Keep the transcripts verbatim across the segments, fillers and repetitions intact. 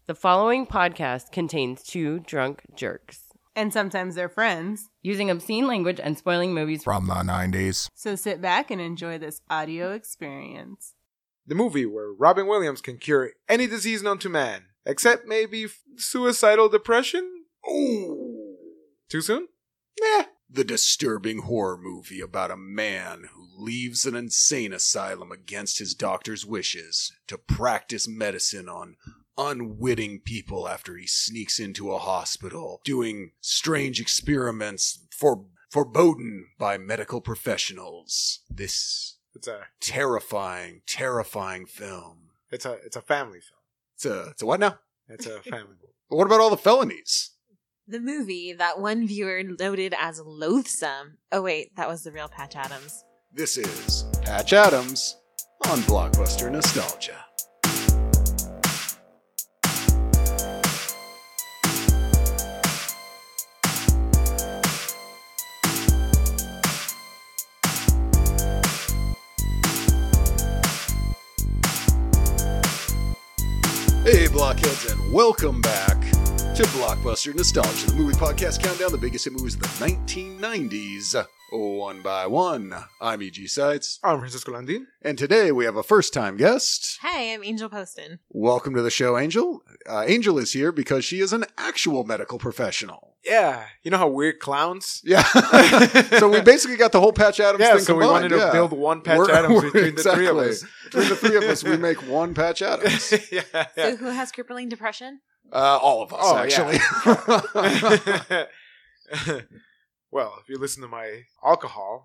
The following podcast contains two drunk jerks. And sometimes they're friends. Using obscene language and spoiling movies from the nineties. So sit back and enjoy this audio experience. The movie where Robin Williams can cure any disease known to man, except maybe f- suicidal depression? Ooh. Too soon? Nah. The disturbing horror movie about a man who leaves an insane asylum against his doctor's wishes to practice medicine on unwitting people after he sneaks into a hospital, doing strange experiments for forbidden by medical professionals. This It's a terrifying, terrifying film. it's a it's a family film. It's a, it's a what now? It's a family movie. But what about all the felonies? The movie that one viewer noted as loathsome. Oh wait, that was the real Patch Adams. This is Patch Adams on Blockbuster Nostalgia. Hey, Blockheads, and welcome back to Blockbuster Nostalgia, the movie podcast countdown, the biggest hit movies of the nineteen nineties, one by one. I'm E G Sites, I'm Francisco Landin. and today we have a first-time guest. Hi, I'm Angel Poston. Welcome to the show, Angel. Uh, Angel is here because she is an actual medical professional. Yeah, you know how weird clowns? Yeah. So we basically got the whole Patch Adams Yeah, thing so we combined, wanted to yeah. build one Patch We're- Adams we're- between the three of exactly. us. Between the three of us, we make one Patch Adams. yeah, So yeah. who has crippling depression? Uh, all of us, Oh, actually. yeah. Well, if you listen to my alcohol.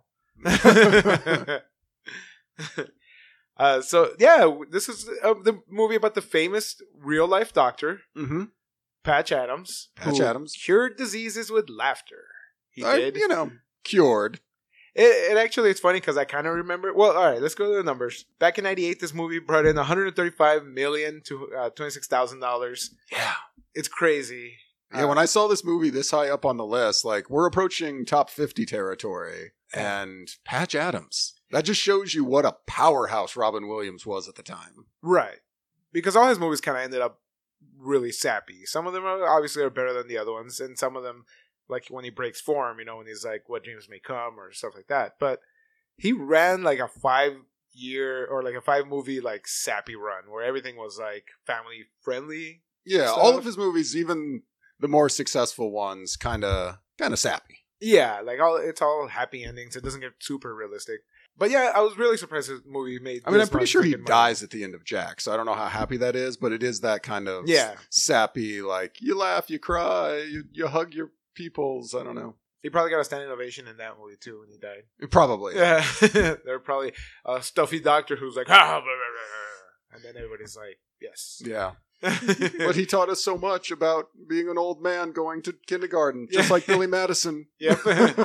uh, so, yeah, this is uh, the movie about the famous real-life doctor, mm-hmm. Patch Adams. Patch who Adams. cured diseases with laughter. He I- did. You know, cured. It, it actually, it's funny because I kind of remember. Well, all right, let's go to the numbers. Back in ninety-eight, this movie brought in one hundred thirty-five million dollars to uh, twenty-six thousand dollars. Yeah. It's crazy. Yeah, when I saw this movie this high up on the list, like, we're approaching top fifty territory. And Patch Adams. That just shows you what a powerhouse Robin Williams was at the time. Right. Because all his movies kind of ended up really sappy. Some of them are obviously are better than the other ones, and some of them, like when he breaks form, you know, when he's like, What Dreams May Come, or stuff like that. But he ran like a five year or like a five movie like sappy run where everything was like family friendly. Yeah, stuff. all of his movies, even the more successful ones, kind of kind of sappy. Yeah, like all it's all happy endings. It doesn't get super realistic. But yeah, I was really surprised this movie made. I mean, this I'm pretty much sure he freaking money. dies at the end of Jack, so I don't know how happy that is, but it is that kind of Yeah. sappy, like, you laugh, you cry, you, you hug your peoples, I don't know. He probably got a standing ovation in that movie too when he died. Probably. Yeah, they're probably a stuffy doctor who's like, ah, blah, blah, blah, and then everybody's like, yes. Yeah. But he taught us so much about being an old man going to kindergarten, just Yeah. like Billy Madison. Yep.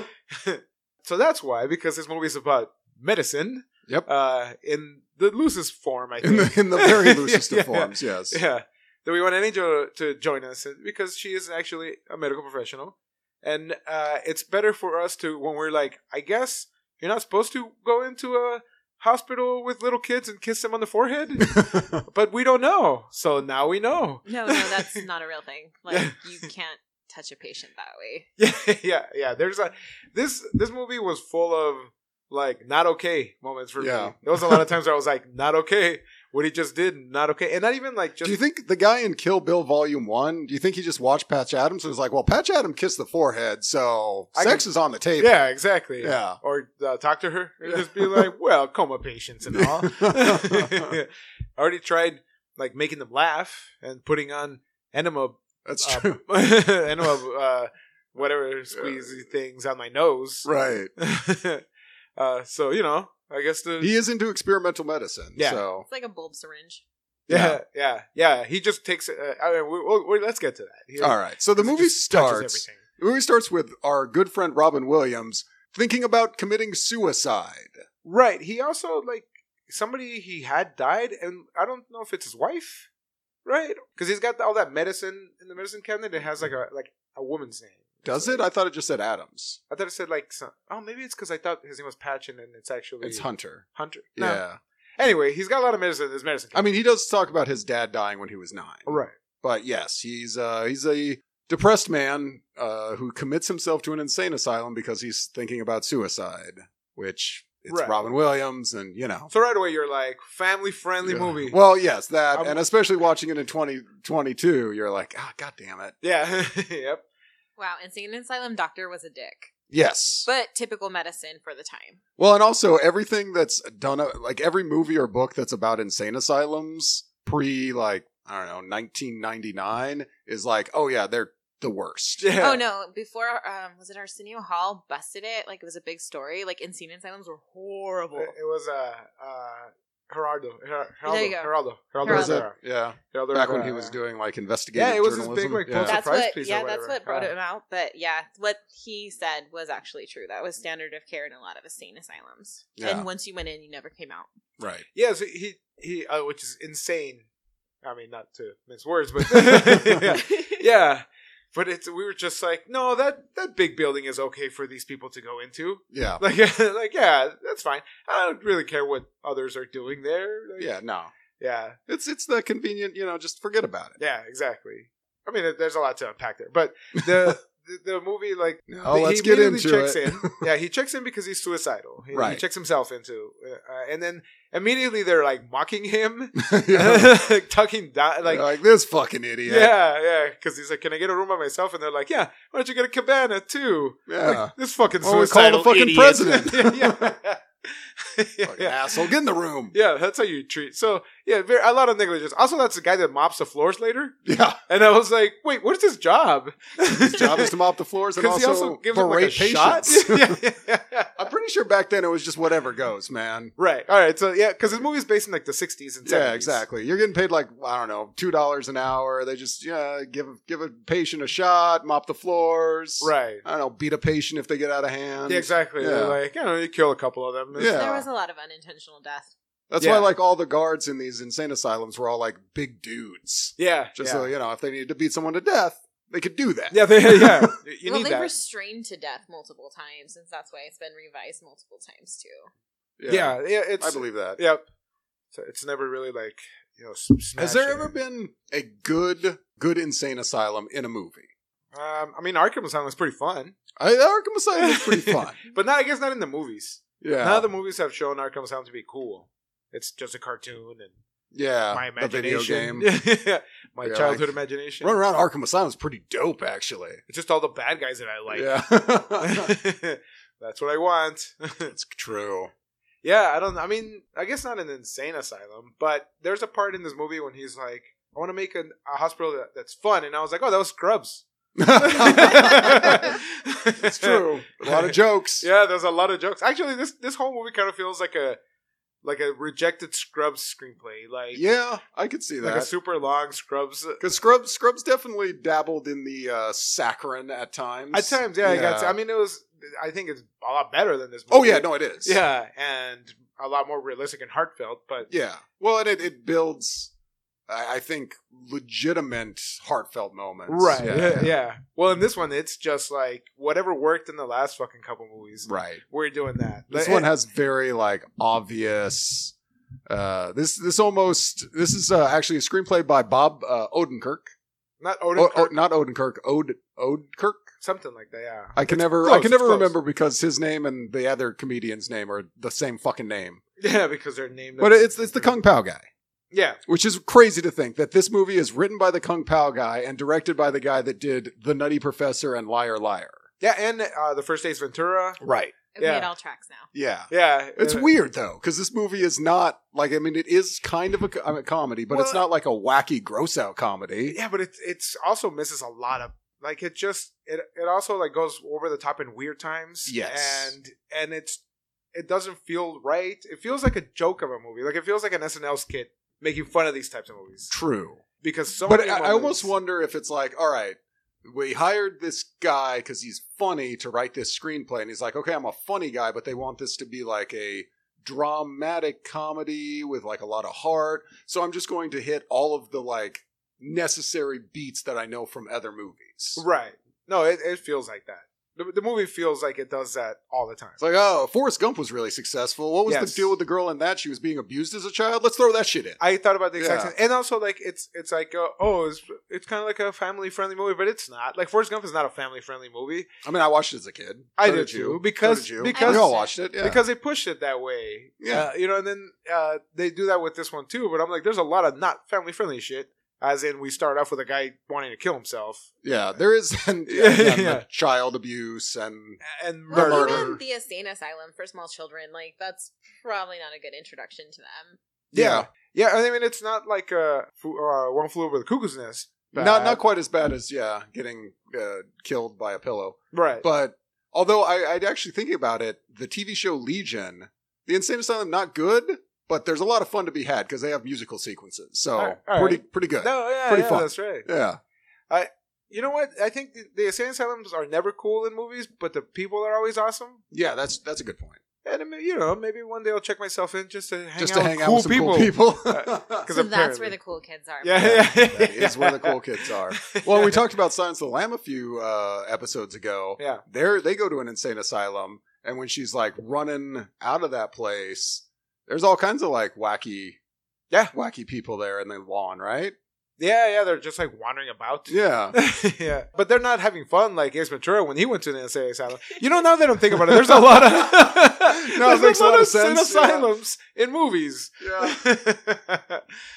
So that's why, because this movie is about medicine. Yep. Uh, in the loosest form, I In think. the, in the very loosest Yeah, of forms, yes. Yeah. That we want Angel to join us because she is actually a medical professional. And uh, it's better for us to, when we're like, I guess you're not supposed to go into a hospital with little kids and kiss them on the forehead, but we don't know. So now we know. No, no, that's not a real thing. Like, you can't touch a patient that way. Yeah, yeah, yeah. There's a this this movie was full of like not okay moments for Yeah. me. There was a lot of times where I was like, not okay. What he just did, not okay. And not even like just Do you think the guy in Kill Bill Volume one, do you think he just watched Patch Adams and was like, well, Patch Adams kissed the forehead, so I sex can- is on the table. Yeah, exactly. Yeah. Or uh, talk to her and just be like, well, coma patients and all. I already tried like making them laugh and putting on enema, That's uh, true. enema, uh, whatever squeezy things on my nose. Right. uh, so, you know, I guess the... He is into experimental medicine, Yeah. so... It's like a bulb syringe. Yeah, yeah, yeah. He just takes it. Uh, I mean, we, we, we, let's get to that. He, All right, so the he movie just touches starts... everything. The movie starts with our good friend Robin Williams thinking about committing suicide. Right. He also, like, somebody he had died, and I don't know if it's his wife, right? Because he's got all that medicine in the medicine cabinet. It has, like, a like a woman's name. Does It's it? like- I thought it just said Adams. I thought it said, like, some, oh, maybe it's because I thought his name was Patch, and then it's actually... It's Hunter. Hunter. No. Yeah. Anyway, he's got a lot of medicine in his medicine I mean, he does talk about his dad dying when he was nine. cabinet. Right. But yes, he's uh, he's a depressed man uh, who commits himself to an insane asylum because he's thinking about suicide, which it's Right. Robin Williams, and you know. So right away you're like, family-friendly Yeah. movie. Well, yes, that, I'm- and especially watching it in twenty twenty-two, you're like, ah, god damn it. Yeah. Yep. Wow, Insane Asylum Doctor was a dick. Yes. But typical medicine for the time. Well, and also everything that's done, like every movie or book that's about insane asylums pre, like, I don't know, nineteen ninety-nine is like, oh yeah, they're the worst. Yeah. Oh no, before um was it Arsenio Hall busted it? Like it was a big story. Like insane asylums were horrible. It, it was uh, uh, Gerardo. Ger- Geraldo. There you go. Geraldo. Geraldo. Geraldo. Was it? Rivera. Yeah. Geraldo Back when Rivera, he was yeah. doing like investigative Yeah, it was his journalism. big, like, yeah. Pulitzer That's Prize what piece or yeah, that's whatever. what brought Yeah. him out. But yeah, what he said was actually true. That was standard of care in a lot of insane asylums. Yeah. And once you went in, you never came out. Right. Yeah, so he he, uh, which is insane. I mean, not to mince words, but yeah. yeah. But it's we were just like, no, that that big building is okay for these people to go into. Yeah. Like, like yeah, that's fine. I don't really care what others are doing there. Like, Yeah, no. yeah, It's it's the convenient, you know, just forget about it. yeah, exactly. I mean, there's a lot to unpack there, but the the, the movie, like, Now he let's get immediately into checks it. in. Yeah, he checks in because he's suicidal. He, he Right. checks himself into, uh, and then immediately they're like mocking him, Yeah. talking down, like. Like, like this fucking idiot. Yeah, yeah, because he's like, "Can I get a room by myself?" And they're like, "Yeah, why don't you get a cabana too?" Yeah. Like, this fucking Well, we call the suicidal fucking idiot. president. yeah, yeah. Fucking yeah. asshole. Get in the room. Yeah, that's how you treat. So yeah, very, a lot of negligence. Also, that's the guy that mops the floors later. Yeah. And I was like, "Wait, what's his job?" His job is to mop the floors and Because also, he also gives him like a berate shot. patients. yeah, yeah, yeah, yeah. I'm pretty sure back then it was just whatever goes, man. Right. All right. So yeah, because his movie's based in like the sixties and seventies. Yeah, exactly. You're getting paid like, I don't know, two dollars an hour. They just yeah, give give a patient a shot, mop the floors. Right. I don't know, beat a patient if they get out of hand. Yeah, exactly. Yeah. They're like, you know, you kill a couple of them. Yeah. There was a lot of unintentional death. That's Yeah. why like all the guards in these insane asylums were all like big dudes. Yeah. Just yeah. so, you know, if they needed to beat someone to death, they could do that. Yeah, they, yeah. You well, need they that. were strained to death multiple times, since that's why it's been revised multiple times too. Yeah, yeah. It's I believe that. Yep. So it's never really like, you know, s- Has there smashing ever it. been a good, good insane asylum in a movie? Um, I mean, Arkham Asylum was pretty fun, I, Arkham Asylum is pretty fun. but not. I guess not in the movies. Yeah. None of the movies have shown Arkham Asylum to be cool. It's just a cartoon and yeah. my The video imagination. game. Yeah, my Yeah, childhood like, imagination. Run around Arkham Asylum is pretty dope, actually. It's just all the bad guys that I like. Yeah. That's what I want. It's true. Yeah, I don't. I mean, I guess not an insane asylum, but there's a part in this movie when he's like, "I want to make an, a hospital that, that's fun," and I was like, "Oh, that was Scrubs." It's true. A lot of jokes. Yeah, there's a lot of jokes. Actually, this this whole movie kind of feels like a like a rejected Scrubs screenplay, like Yeah, I could see like a that. super long Scrubs. Because Scrubs, Scrubs definitely dabbled in the uh, saccharine at times. At times, yeah, I got. To, I mean, it was. I think it's a lot better than this movie. oh yeah, no, it is. yeah, and a lot more realistic and heartfelt. But Yeah. Well, and it, it builds, I I think, legitimate heartfelt moments. right, yeah, yeah. Well, in this one, it's just like whatever worked in the last fucking couple movies. Right. We're doing that. This Like, one has very like obvious. Uh, this this almost this is uh, actually a screenplay by Bob uh, Odenkirk. not Oh, Odenkirk, oh, not Odenkirk. Ode Odekirk. something like that. Yeah, I can It's never close, I can it's never close. remember because his name and the other comedian's name are the same fucking name. Yeah, because they're named. But it's it's the Kung Pao guy. Yeah, Which is crazy to think that this movie is written by the Kung Pao guy and directed by the guy that did The Nutty Professor and Liar Liar. yeah, and uh, the first Ace Ventura. Right. Okay, Yeah. it all tracks now. Yeah. Yeah, It's uh, weird though, because this movie is not like I mean it is kind of a, co- a comedy, but it's Well- not like a wacky gross out comedy. Yeah, but it it's also misses a lot of like it just it it also like goes over the top in weird times. Yes. and and it's it doesn't feel right. It feels like a joke of a movie. Like it feels like an S N L skit making fun of these types of movies. True. Because so But many I, I moments- almost wonder if it's like, all right, we hired this guy because he's funny to write this screenplay, and he's like, okay, I'm a funny guy, but they want this to be like a dramatic comedy with like a lot of heart. So I'm just going to hit all of the like necessary beats that I know from other movies. Right. No, it, it feels like that. The, the movie feels like it does that all the time. It's like, oh, Forrest Gump was really successful. What was Yes. the deal with the girl in that? She was being abused as a child. Let's throw that shit in. I thought about the exact Yeah. same, and also like it's it's like uh, oh it's it's kind of like a family friendly movie, but it's not. Like Forrest Gump is not a family friendly movie. I mean, I watched it as a kid. I So did you. too, because- So did you. because- we all watched it. Yeah. Because they pushed it that way. Yeah. Uh, you know, and then uh, they do that with this one too. But I'm like, there's a lot of not family friendly shit. As in, we start off with a guy wanting to kill himself yeah, there is and, Yeah, yeah, and yeah. the child abuse and and Well, murder. even the insane asylum for small children, like that's probably not a good introduction to them. Yeah, yeah. I mean, it's not like uh, fu- uh, One Flew Over the Cuckoo's Nest. not bad. not quite as bad as yeah, getting uh, killed by a pillow. right. But although I, I'd actually thinking about it, the T V show Legion, the Insane Asylum, not good, but there's a lot of fun to be had because they have musical sequences. So All right, all pretty right. pretty good. No, yeah, Pretty yeah, fun. that's right. Yeah. You know what? I think the, the insane asylums are never cool in movies, but the people are always awesome. Yeah, that's that's a good point. And I mean, you know, maybe one day I'll check myself in just to hang Just out to with hang out cool with some people. cool people. Because So that's where the cool kids are. yeah, yeah, yeah, That is where the cool kids are. Well, we talked about Silence of the Lamb a few uh, episodes ago. Yeah. They're, they go to an insane asylum, and when she's like running out of that place, there's all kinds of like wacky, Yeah. wacky people there in the lawn, right? Yeah, yeah, they're just like wandering about. Yeah. yeah, but they're not having fun like Ace Ventura when he went to the insane asylum. You know, now that I'm thinking about it, there's a lot of No, it there's makes a lot of insane sense, yeah. asylums in movies. Yeah.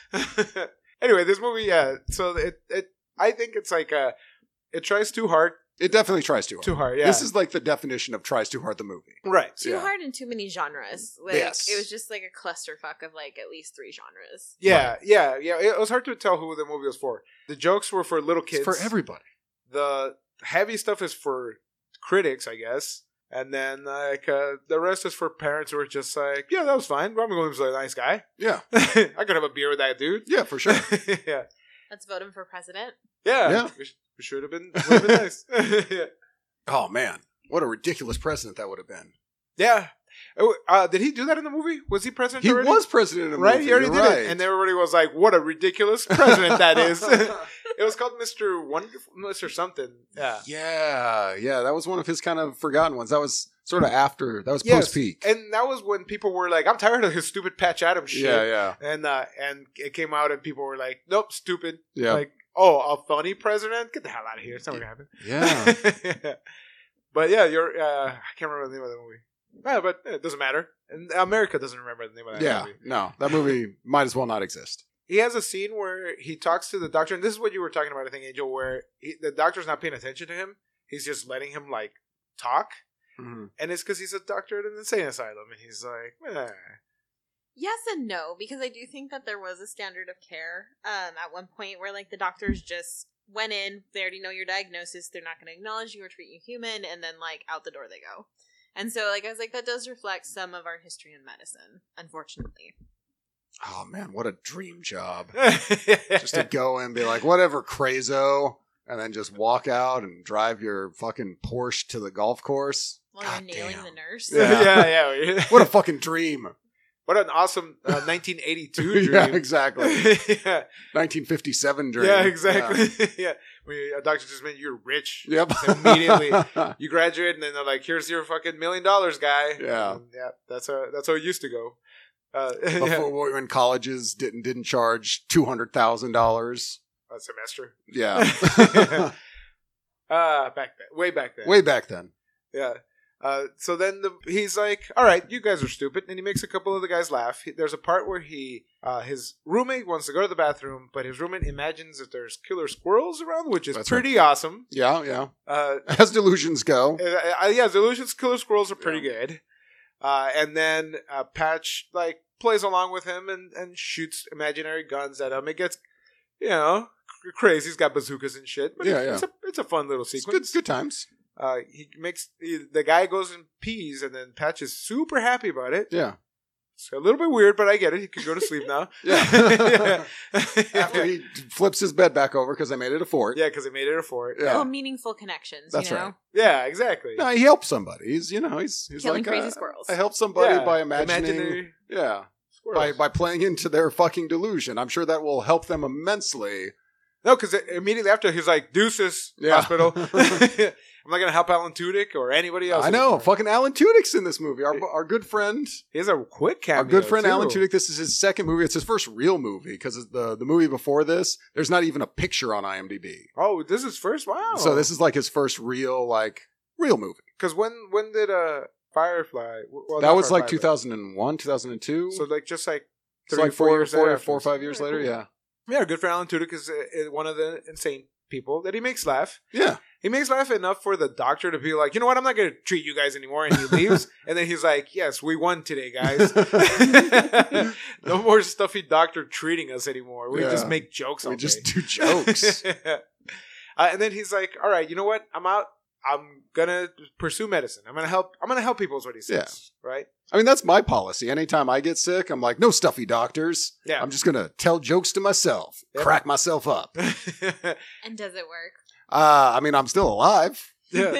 Anyway, this movie, yeah. So it, it, I think it's like uh, it tries too hard, It definitely tries too hard. too hard. Yeah, This is like the definition of tries too hard the movie. right. Too Yeah. hard in too many genres. Like Yes. it was just like a clusterfuck of like at least three genres. Yeah, yeah, yeah. It was hard to tell who the movie was for. The jokes were for little kids. It's for everybody. The heavy stuff is for critics, I guess. And then like uh, the rest is for parents who are just like, yeah, that was fine. Robin Williams is a nice guy. Yeah. I could have a beer with that dude. Yeah, for sure. yeah, Let's vote him for president. yeah. Yeah. We, sh- we should have been, would have been nice. yeah. Oh, man. What a ridiculous president that would have been. Yeah. Oh, Uh, did he do that in the movie? Was he president He already? was president of the right? movie. He already You're did right. it. And everybody was like, what a ridiculous president that is. It was called Mister Wonderful, Mister something. Yeah. Yeah, yeah, that was one of his kind of forgotten ones. That was sort of after, that was Yes. post-peak. And that was when people were like, I'm tired of his stupid Patch Adams shit. Yeah, yeah, And uh, and it came out and people were like, nope, stupid. yeah. Like, oh, a funny president? Get the hell out of here. It's not going to yeah. happen. But yeah, you're, uh, I can't remember the name of the movie. Yeah, but it doesn't matter. And America doesn't remember the name of that Yeah, movie. no, that movie might as well not exist. He has a scene where he talks to the doctor, and this is what you were talking about, I think, Angel, where he, the doctor's not paying attention to him. He's just letting him, like, talk. Mhm. And it's because he's a doctor at an insane asylum. And he's like, eh. Yes and no, because I do think that there was a standard of care um, at one point where like the doctors just went in, they already know your diagnosis, they're not going to acknowledge you or treat you human, and then like out the door they go. And so like I was like, that does reflect some of our history in medicine, unfortunately. Oh, man, what a dream job. Just to go and be like, whatever, crazo, and then just walk out and drive your fucking Porsche to the golf course. While God you're nailing damn. the nurse. Yeah. yeah, yeah. What a fucking dream. What an awesome uh, nineteen eighty-two dream. Yeah, exactly. yeah. nineteen fifty-seven dream. yeah, exactly. Yeah. When a doctor just meant you're rich. Yep. Immediately. You graduate and then they're like, here's your fucking million dollars, guy. Yeah. And yeah, that's how, that's how it used to go. Uh, yeah. Before when colleges didn't didn't charge two hundred thousand dollars. A semester. Yeah. uh, back then. Way back then. Way back then. Yeah. Uh, so then the, he's like, all right, you guys are stupid. And he makes a couple of the guys laugh. He, there's a part where he, uh, his roommate wants to go to the bathroom, but his roommate imagines that there's killer squirrels around, which is That's pretty awesome. Yeah, yeah. Uh, As delusions go. uh, uh, yeah, Delusion's killer squirrels are pretty good. Uh, and then uh, Patch, like, plays along with him and, and shoots imaginary guns at him. It gets, you know, cr- crazy. He's got bazookas and shit. But Yeah, it's, yeah. it's, a, it's a fun little It's good, sequence. good times. Uh, he makes he, the guy goes and pees, and then Patch is super happy about it. Yeah. It's a little bit weird, but I get it. He can go to sleep now. Yeah. After he flips his bed back over because I made it a fort. yeah, because they made it a fort. Yeah. Oh, meaningful connections, That's you know? right. Yeah, exactly. No, he helped somebody. He's, you know, he's, he's Killing like, crazy uh, squirrels. I helped somebody Yeah, by imagining. imaginary Yeah. squirrels. By, by playing into their fucking delusion. I'm sure that will help them immensely No, because immediately after he was like, "Deuces, Yeah. hospital." I'm not gonna help Alan Tudyk or anybody else. I know. anymore. Fucking Alan Tudyk's in this movie. Our our good friend, He has a quick cameo. our good friend too. Alan Tudyk. This is his second movie. It's his first real movie because the the movie before this, there's not even a picture on IMDb. Oh, this is first. Wow. So this is like his first real like real movie. because when when did uh Firefly? Well, That not was like Firefly, two thousand one, two thousand two. but- So like just like So three, like four four, years four, later four or afterwards. five years Very later. cool. Yeah, Yeah, good for Alan Tudyk is, is one of the insane people that he makes laugh. yeah. He makes laugh enough for the doctor to be like, you know what, I'm not going to treat you guys anymore, and he leaves. And then he's like, yes, we won today, guys. No more stuffy doctor treating us anymore. We Yeah. just make jokes. We all just day. do jokes. uh, and then he's like, all right, you know what? I'm out. I'm gonna pursue medicine. I'm gonna help. I'm gonna help people. Is what he says, right? I mean, that's my policy. Anytime I get sick, I'm like, no stuffy doctors. Yeah. I'm just gonna tell jokes to myself, Yep. crack myself up. And does it work? Uh, I mean, I'm still alive, yeah.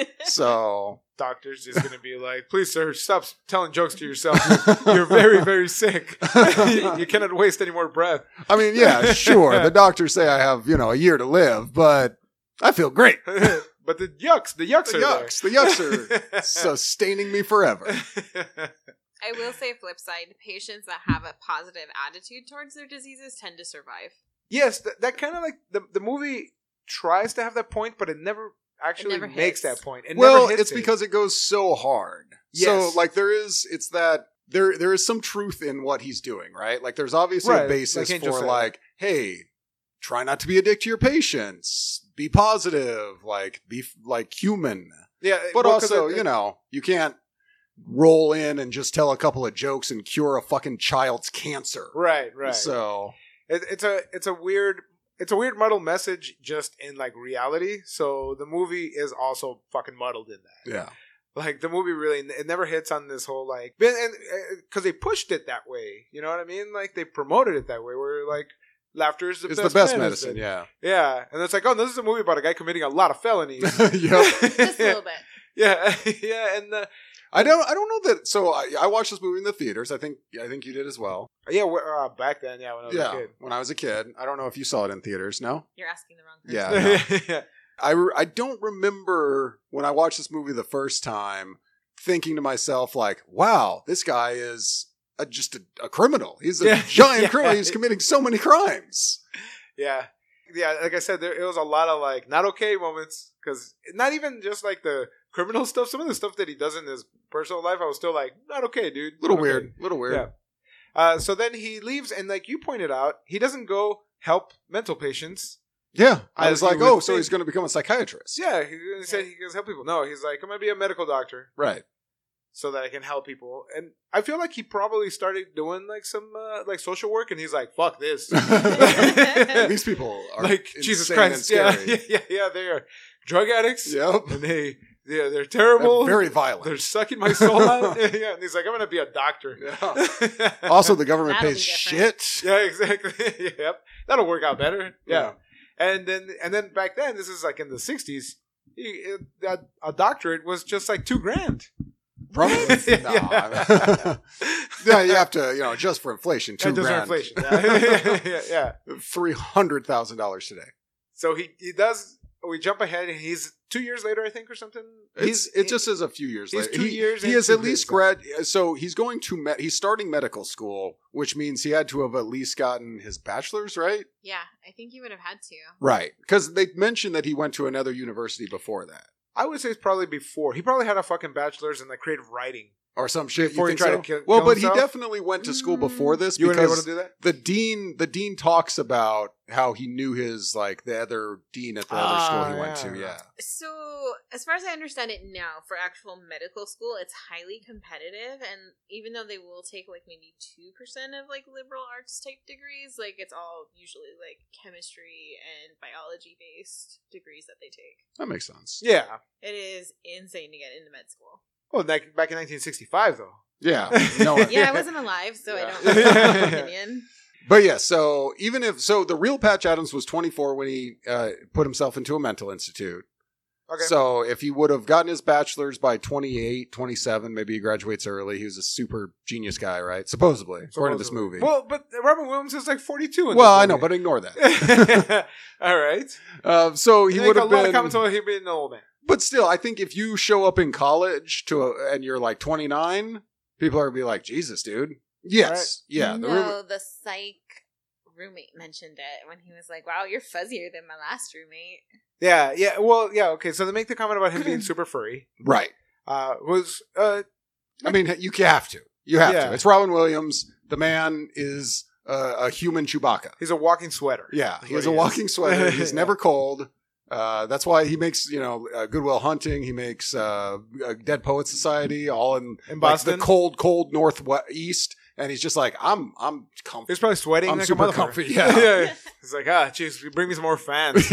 so Doctor's just gonna be like, please, sir, stop telling jokes to yourself. You're, you're very, very sick. you, you cannot waste any more breath. I mean, yeah, sure. The doctors say I have, you know, a year to live, but I feel great. But the yucks, the yucks The are yucks, the yucks are sustaining me forever. there. I will say, flip side, patients that have a positive attitude towards their diseases tend to survive. Yes, that, that kind of like the the movie tries to have that point, but it never actually never makes hits. that point. It Well, never hits it's it. because it goes so hard. Yes. So, like, there is, it's that there there is some truth in what he's doing, right? Like, there's obviously Right, a basis like Angel for said. like, hey, try not to be a dick to your patients, be positive, like, be like human. yeah, But well, 'cause also, it- you know, you can't roll in and just tell a couple of jokes and cure a fucking child's cancer. right, right. So, It, it's a it's a weird it's a weird muddled message just in like reality. So the movie is also fucking muddled in that. yeah. Like the movie really it never hits on this whole like and because they pushed it that way. You know what I mean? Like they promoted it that way. Where like laughter is the It's best the best medicine. medicine, yeah. Yeah, and it's like, oh, this is a movie about a guy committing a lot of felonies. Yep. Just a little bit. Yeah, yeah, and uh, I don't. I don't know that. So I, I watched this movie in the theaters. I think. I think you did as well. yeah, we're, uh, back then, yeah, when I was Yeah, a kid. when I was a kid. I don't know if you saw it in theaters. No. You're asking the wrong person. Yeah. no. yeah, I re- I don't remember when I watched this movie the first time thinking to myself like, "Wow, this guy is a, just a, a criminal. He's a Yeah. giant Yeah. criminal. He's committing so many crimes." yeah, yeah. Like I said, there it was a lot of like not okay moments because not even just like the criminal stuff. Some of the stuff that he does in his personal life, I was still like, not okay, dude. Little Not okay. weird. Little weird. Yeah. Uh, so then he leaves, and like you pointed out, he doesn't go help mental patients. Yeah. I As was you like, would "Oh, so think. he's going to become a psychiatrist." Yeah, he, he said he can help people. No, he's like, I'm gonna be a medical doctor Right. so that I can help people. And I feel like he probably started doing like some uh, like social work, and he's like, fuck this. These people are like Jesus insane and Christ, yeah, scary. yeah, yeah, yeah. They are drug addicts, Yep. and they, yeah, they're terrible. They're very violent. They're sucking my soul out. Yeah, and he's like, I'm gonna be a doctor. Yeah. Also, the government That'll pays be shit. yeah, exactly. Yep, that'll work out better. Yeah. and then and then back then, this is like in the sixties. He, that a doctorate was just like two grand. Probably. No. Yeah. Yeah, you have to, you know, just for inflation, two Yeah, just for grand. inflation. Yeah, yeah, yeah. Three hundred thousand dollars today. So he he does. We jump ahead, and he's two years later, I think, or something. He's it just is a few years he's later. two he, years He is into at least his- grad. So he's going to med. He's starting medical school, which means he had to have at least gotten his bachelor's, right? Yeah, I think you would have had to. Right, because they mentioned that he went to another university before that, I would say it's probably before. He probably had a fucking bachelor's in like creative writing. or some shit. Before you he think tried so? to kill- well, kill but himself? he definitely went to school before this You wouldn't be able because to do that. the dean the dean talks about how he knew his like the other dean at the other Ah, school he went yeah. to. Yeah. So, as far as I understand it now, for actual medical school, it's highly competitive, and even though they will take like maybe two percent of like liberal arts type degrees, like it's all usually like chemistry and biology based degrees that they take. That makes sense. Yeah. It is insane to get into med school. Well, back, back in nineteen sixty-five, though. Yeah. No. Yeah, I wasn't alive, so Yeah. I don't really have an opinion. But yeah, so even if so, the real Patch Adams was twenty-four when he uh, put himself into a mental institute. Okay. So if he would have gotten his bachelor's by twenty-eight, twenty-seven, maybe he graduates early. He was a super genius guy, right? Supposedly, according to this movie. Well, but Robin Williams is like forty-two. In well, this I know, movie. but ignore that. All right. Uh, so he Like, would a have lot been. of comments on him being an old man. But still, I think if you show up in college to a, and you're like twenty-nine, people are gonna be like, "Jesus, dude." Yes, Right. yeah. The no, room- the psych roommate mentioned it when he was like, "Wow, you're fuzzier than my last roommate." Yeah, yeah. Well, yeah. Okay. So they make the comment about him being super furry. right. Uh, was uh, I mean, you have to. You have Yeah. to. It's Robin Williams. The man is uh, a human Chewbacca. he's a walking sweater. Yeah, Is he what has a he is. walking sweater. He's Yeah. never cold. Uh, that's why he makes, you know, uh, Goodwill Hunting. He makes uh, uh, Dead Poets Society, all in, In like, Boston? the cold, cold northeast. And he's just like, I'm, I'm comfy. He's probably sweating I'm like super a motherfucker. comfy, yeah. yeah. He's like, ah, jeez, bring me some more fans.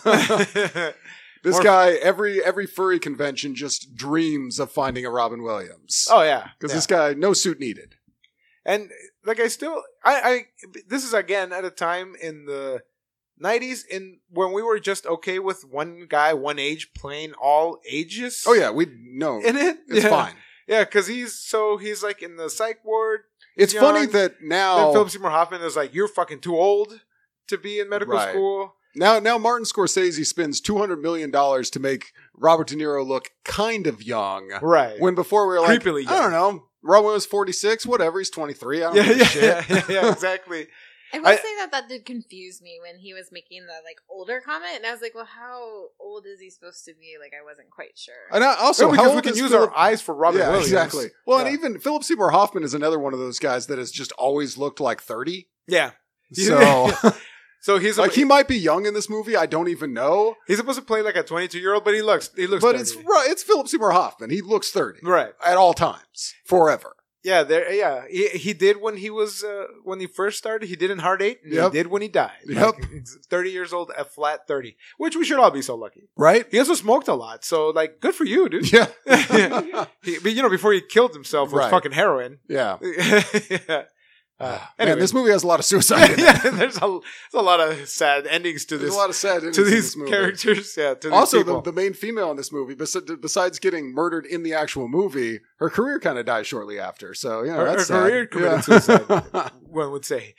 Yeah. This Or- guy, every every furry convention, just dreams of finding a Robin Williams. Oh yeah, because yeah. this guy, no suit needed. And like I still, I, I, this is again at a time in the nineties in when we were just okay with one guy, one age playing all ages. Oh yeah, we know in it, it's yeah. fine. Yeah, because he's so he's like in the psych ward. It's young. funny that now Then Philip Seymour Hoffman is like, "You're fucking too old to be in medical Right. school." Now, now Martin Scorsese spends two hundred million dollars to make Robert De Niro look kind of young. Right. When before we were like, Creepily I don't young. know, Robin was forty-six, whatever, he's twenty-three. I don't yeah, give a yeah, shit. yeah, yeah, exactly. I will I- say that that did confuse me when he was making the like older comment, and I was like, "Well, how old is he supposed to be?" Like, I wasn't quite sure. And I, also, So how because old we can is use Philip- our eyes for Robin yeah, Williams. exactly. Well, Yeah. and even Philip Seymour Hoffman is another one of those guys that has just always looked like thirty. Yeah. So, So he's like, he might be young in this movie. I don't even know. he's supposed to play like a twenty-two year old, but he looks he looks. But thirty. it's right. It's Philip Seymour Hoffman. He looks thirty right. at all times, forever. Yeah, there. Yeah, he, he did when he was uh, when he first started. He did in Hard Eight. And Yep. He did when he died. Yep. Like, he's thirty years old, a flat thirty, which we should all be so lucky. Right? He also smoked a lot, so like, good for you, dude. Yeah. he, but you know, before he killed himself with Right. fucking heroin. yeah. yeah. Uh, Man, anyway. this movie has a lot of suicide. In it. yeah, there's a there's a lot of sad endings to There's this a lot of sad to endings in these this movie. characters. Yeah. To these Also, the, people. the main female in this movie, bes- besides getting murdered in the actual movie, her career kind of dies shortly after. So, you know, Her- that's her sad. career committed Yeah. suicide. One would say.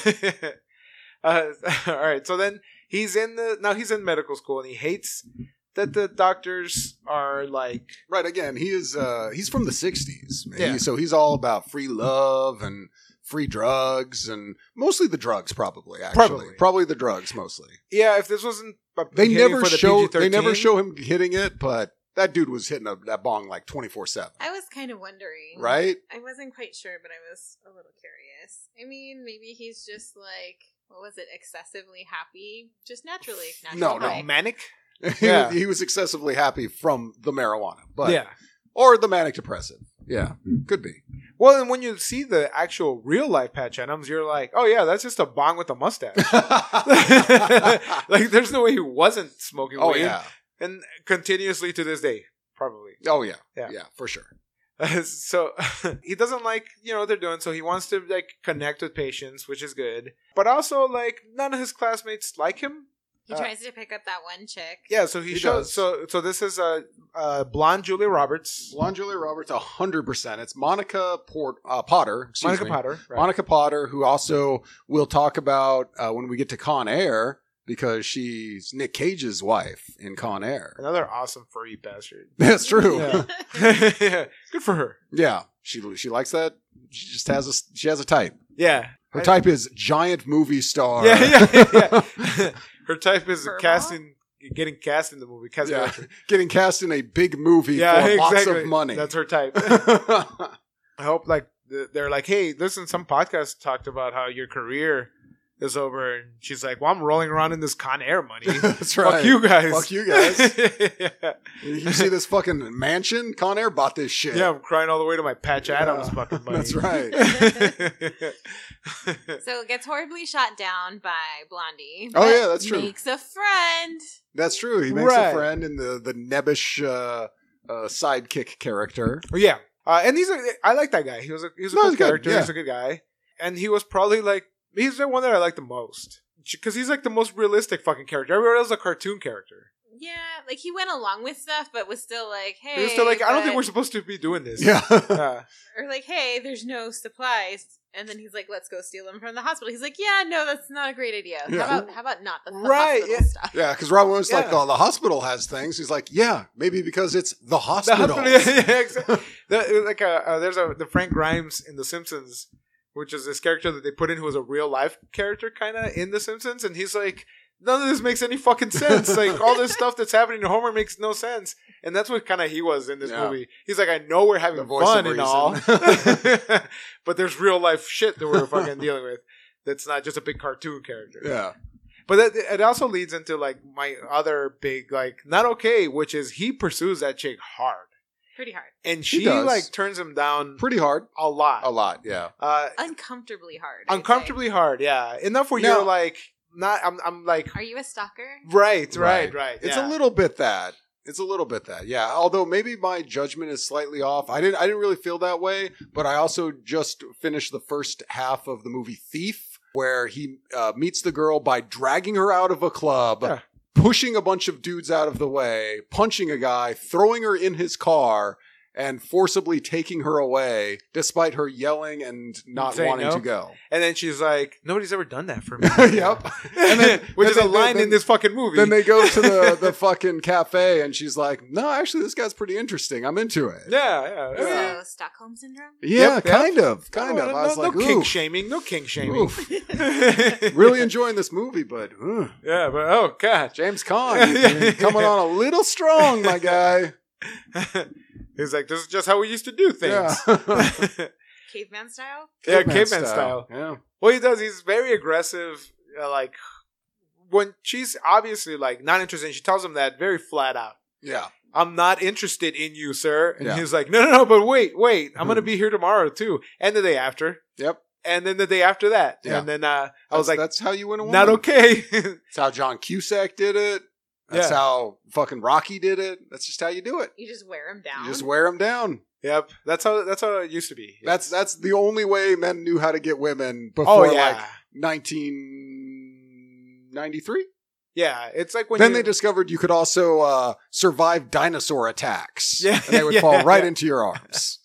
uh, all right, so then he's in the now he's in medical school and he hates that the doctors are like Right, again, he is uh he's from the sixties. Man. Yeah. He- so he's all about free love and free drugs and mostly the drugs probably actually. Probably. Probably the drugs mostly. yeah. If this wasn't a They hitting never for the show P G thirteen, they never show him hitting it, but that dude was hitting a, that bong like twenty-four seven. I was kind of wondering, Right? I wasn't quite sure, but I was a little curious. I mean, maybe he's just like, what was it, excessively happy, just naturally. No, Natural no. high. manic. he, Yeah. was, he was excessively happy from the marijuana. But yeah. or the manic depressive. Yeah, could be. Well, and when you see the actual real life Patch Adams, you're like, oh yeah, that's just a bong with a mustache. Like, there's no way he wasn't smoking Oh weed, yeah. and continuously to this day, probably. Oh yeah. Yeah. Yeah, for sure. So he doesn't like, you know, what they're doing, so he wants to like connect with patients, which is good. But also, like, none of his classmates like him. He Uh, tries to pick up that one chick. Yeah, so he, He shows. does. So, so this is a uh, uh, blonde Julia Roberts, Blonde Julia Roberts, a hundred percent. It's Monica Port, uh, Potter. Excuse Monica me. Potter. Right. Monica Potter, who also we'll talk about uh, when we get to Con Air, because she's Nick Cage's wife in Con Air. Another awesome furry bastard. That's true. Yeah. Yeah. Yeah, good for her. she she likes that. She just has a she has a type. Yeah, Her I- type is giant movie star. Yeah, yeah, yeah. yeah. Her type is Furball? casting, getting cast in the movie. Casting Yeah. director. Getting cast in a big movie Yeah, for lots exactly. of money. That's her type. I hope like th- they're like, hey, listen, some podcast talked about how your career is over, and she's like, well, I'm rolling around in this Con Air money. That's Fuck right. you guys. Fuck you guys. yeah. You see this fucking mansion? Con Air bought this shit. Yeah, I'm crying all the way to my Patch Adams Yeah, fucking money. that's right. So gets horribly shot down by Blondie. Oh, but yeah, that's true. Makes a friend. That's true. He makes Right. a friend in the the nebbish uh, uh, sidekick character. Oh, yeah, uh, and he's a, I like that guy. He was a he was a No, cool he's good, character. yeah. He's a good guy, and he was probably like he's the one that I like the most because he's like the most realistic fucking character. Everybody else is a cartoon character. Yeah, like he went along with stuff, but was still like, hey. He was still like, I don't think but- we're supposed to be doing this. Yeah. Yeah. Or like, hey, there's no supplies. And then he's like, let's go steal them from the hospital. He's like, yeah, no, that's not a great idea. Yeah. How about how about not the, the Right, hospital yeah. stuff? Yeah, because Robin was like, Yeah. oh, the hospital has things. He's like, yeah, maybe because it's the The hospital. hospital, yeah, yeah, exactly. The- like uh, uh, there's a the Frank Grimes in The Simpsons, which is this character that they put in who was a real life character kind of in The Simpsons, and he's like, none of this makes any fucking sense. Like all this stuff that's happening to Homer makes no sense, and that's what kind of he was in this Yeah. movie. He's like, I know we're having The voice fun of and all, reason. but there's real life shit that we're fucking dealing with. That's not just a big cartoon character. Yeah. But that, it also leads into like my other big like not okay, which is he pursues that chick hard, Pretty hard. and she does. like turns him down Pretty hard. a lot, A lot, yeah. uh, Uncomfortably hard. I'd say. uncomfortably hard. Yeah, enough where Now- you're like not. I'm. I'm like Are you a stalker? right, right, right. It's yeah. a little bit that. It's a little bit that. Yeah. Although maybe my judgment is slightly off. I didn't I didn't really feel that way, but I also just finished the first half of the movie Thief, where he uh, meets the girl by dragging her out of a club, Yeah. pushing a bunch of dudes out of the way, punching a guy, throwing her in his car, and forcibly taking her away, despite her yelling and not Saying wanting no? to go. And then she's like, "Nobody's ever done that for me." Yep. And then, which and is a then- line then- in this fucking movie. Then they go to the, the fucking cafe, and she's like, no, actually, this guy's pretty interesting. I'm into it. yeah, yeah, yeah. So Stockholm syndrome. Yeah, Yep, yep. kind of. Kind no, of. No, I was no, like, no kink oof, shaming, no kink shaming. oof. Really enjoying this movie, but uh, Yeah, but oh god, James Caan you're coming on a little strong, my guy. he's like, this is just how we used to do things. Yeah. Caveman style. Yeah, caveman style. Yeah. Well, he does. He's very aggressive. Uh, like when she's obviously like not interested, she tells him that very flat out. Yeah. I'm not interested in you, sir. And Yeah. he's like, no, no, no, but wait, wait. I'm Hmm. going to be here tomorrow, too. And the day after. Yep. And then the day after that. Yeah. And then uh, I That's, was like, that's how you win a woman. not okay. That's how John Cusack did it. That's Yeah. how fucking Rocky did it. That's just how you do it. You just wear him down. You just wear them down. Yep. That's how that's how it used to be. That's that's the only way men knew how to get women before oh, yeah. like nineteen ninety-three. yeah. It's like when Then you, they discovered you could also uh, survive dinosaur attacks. Yeah, And they would yeah, fall right yeah. into your arms.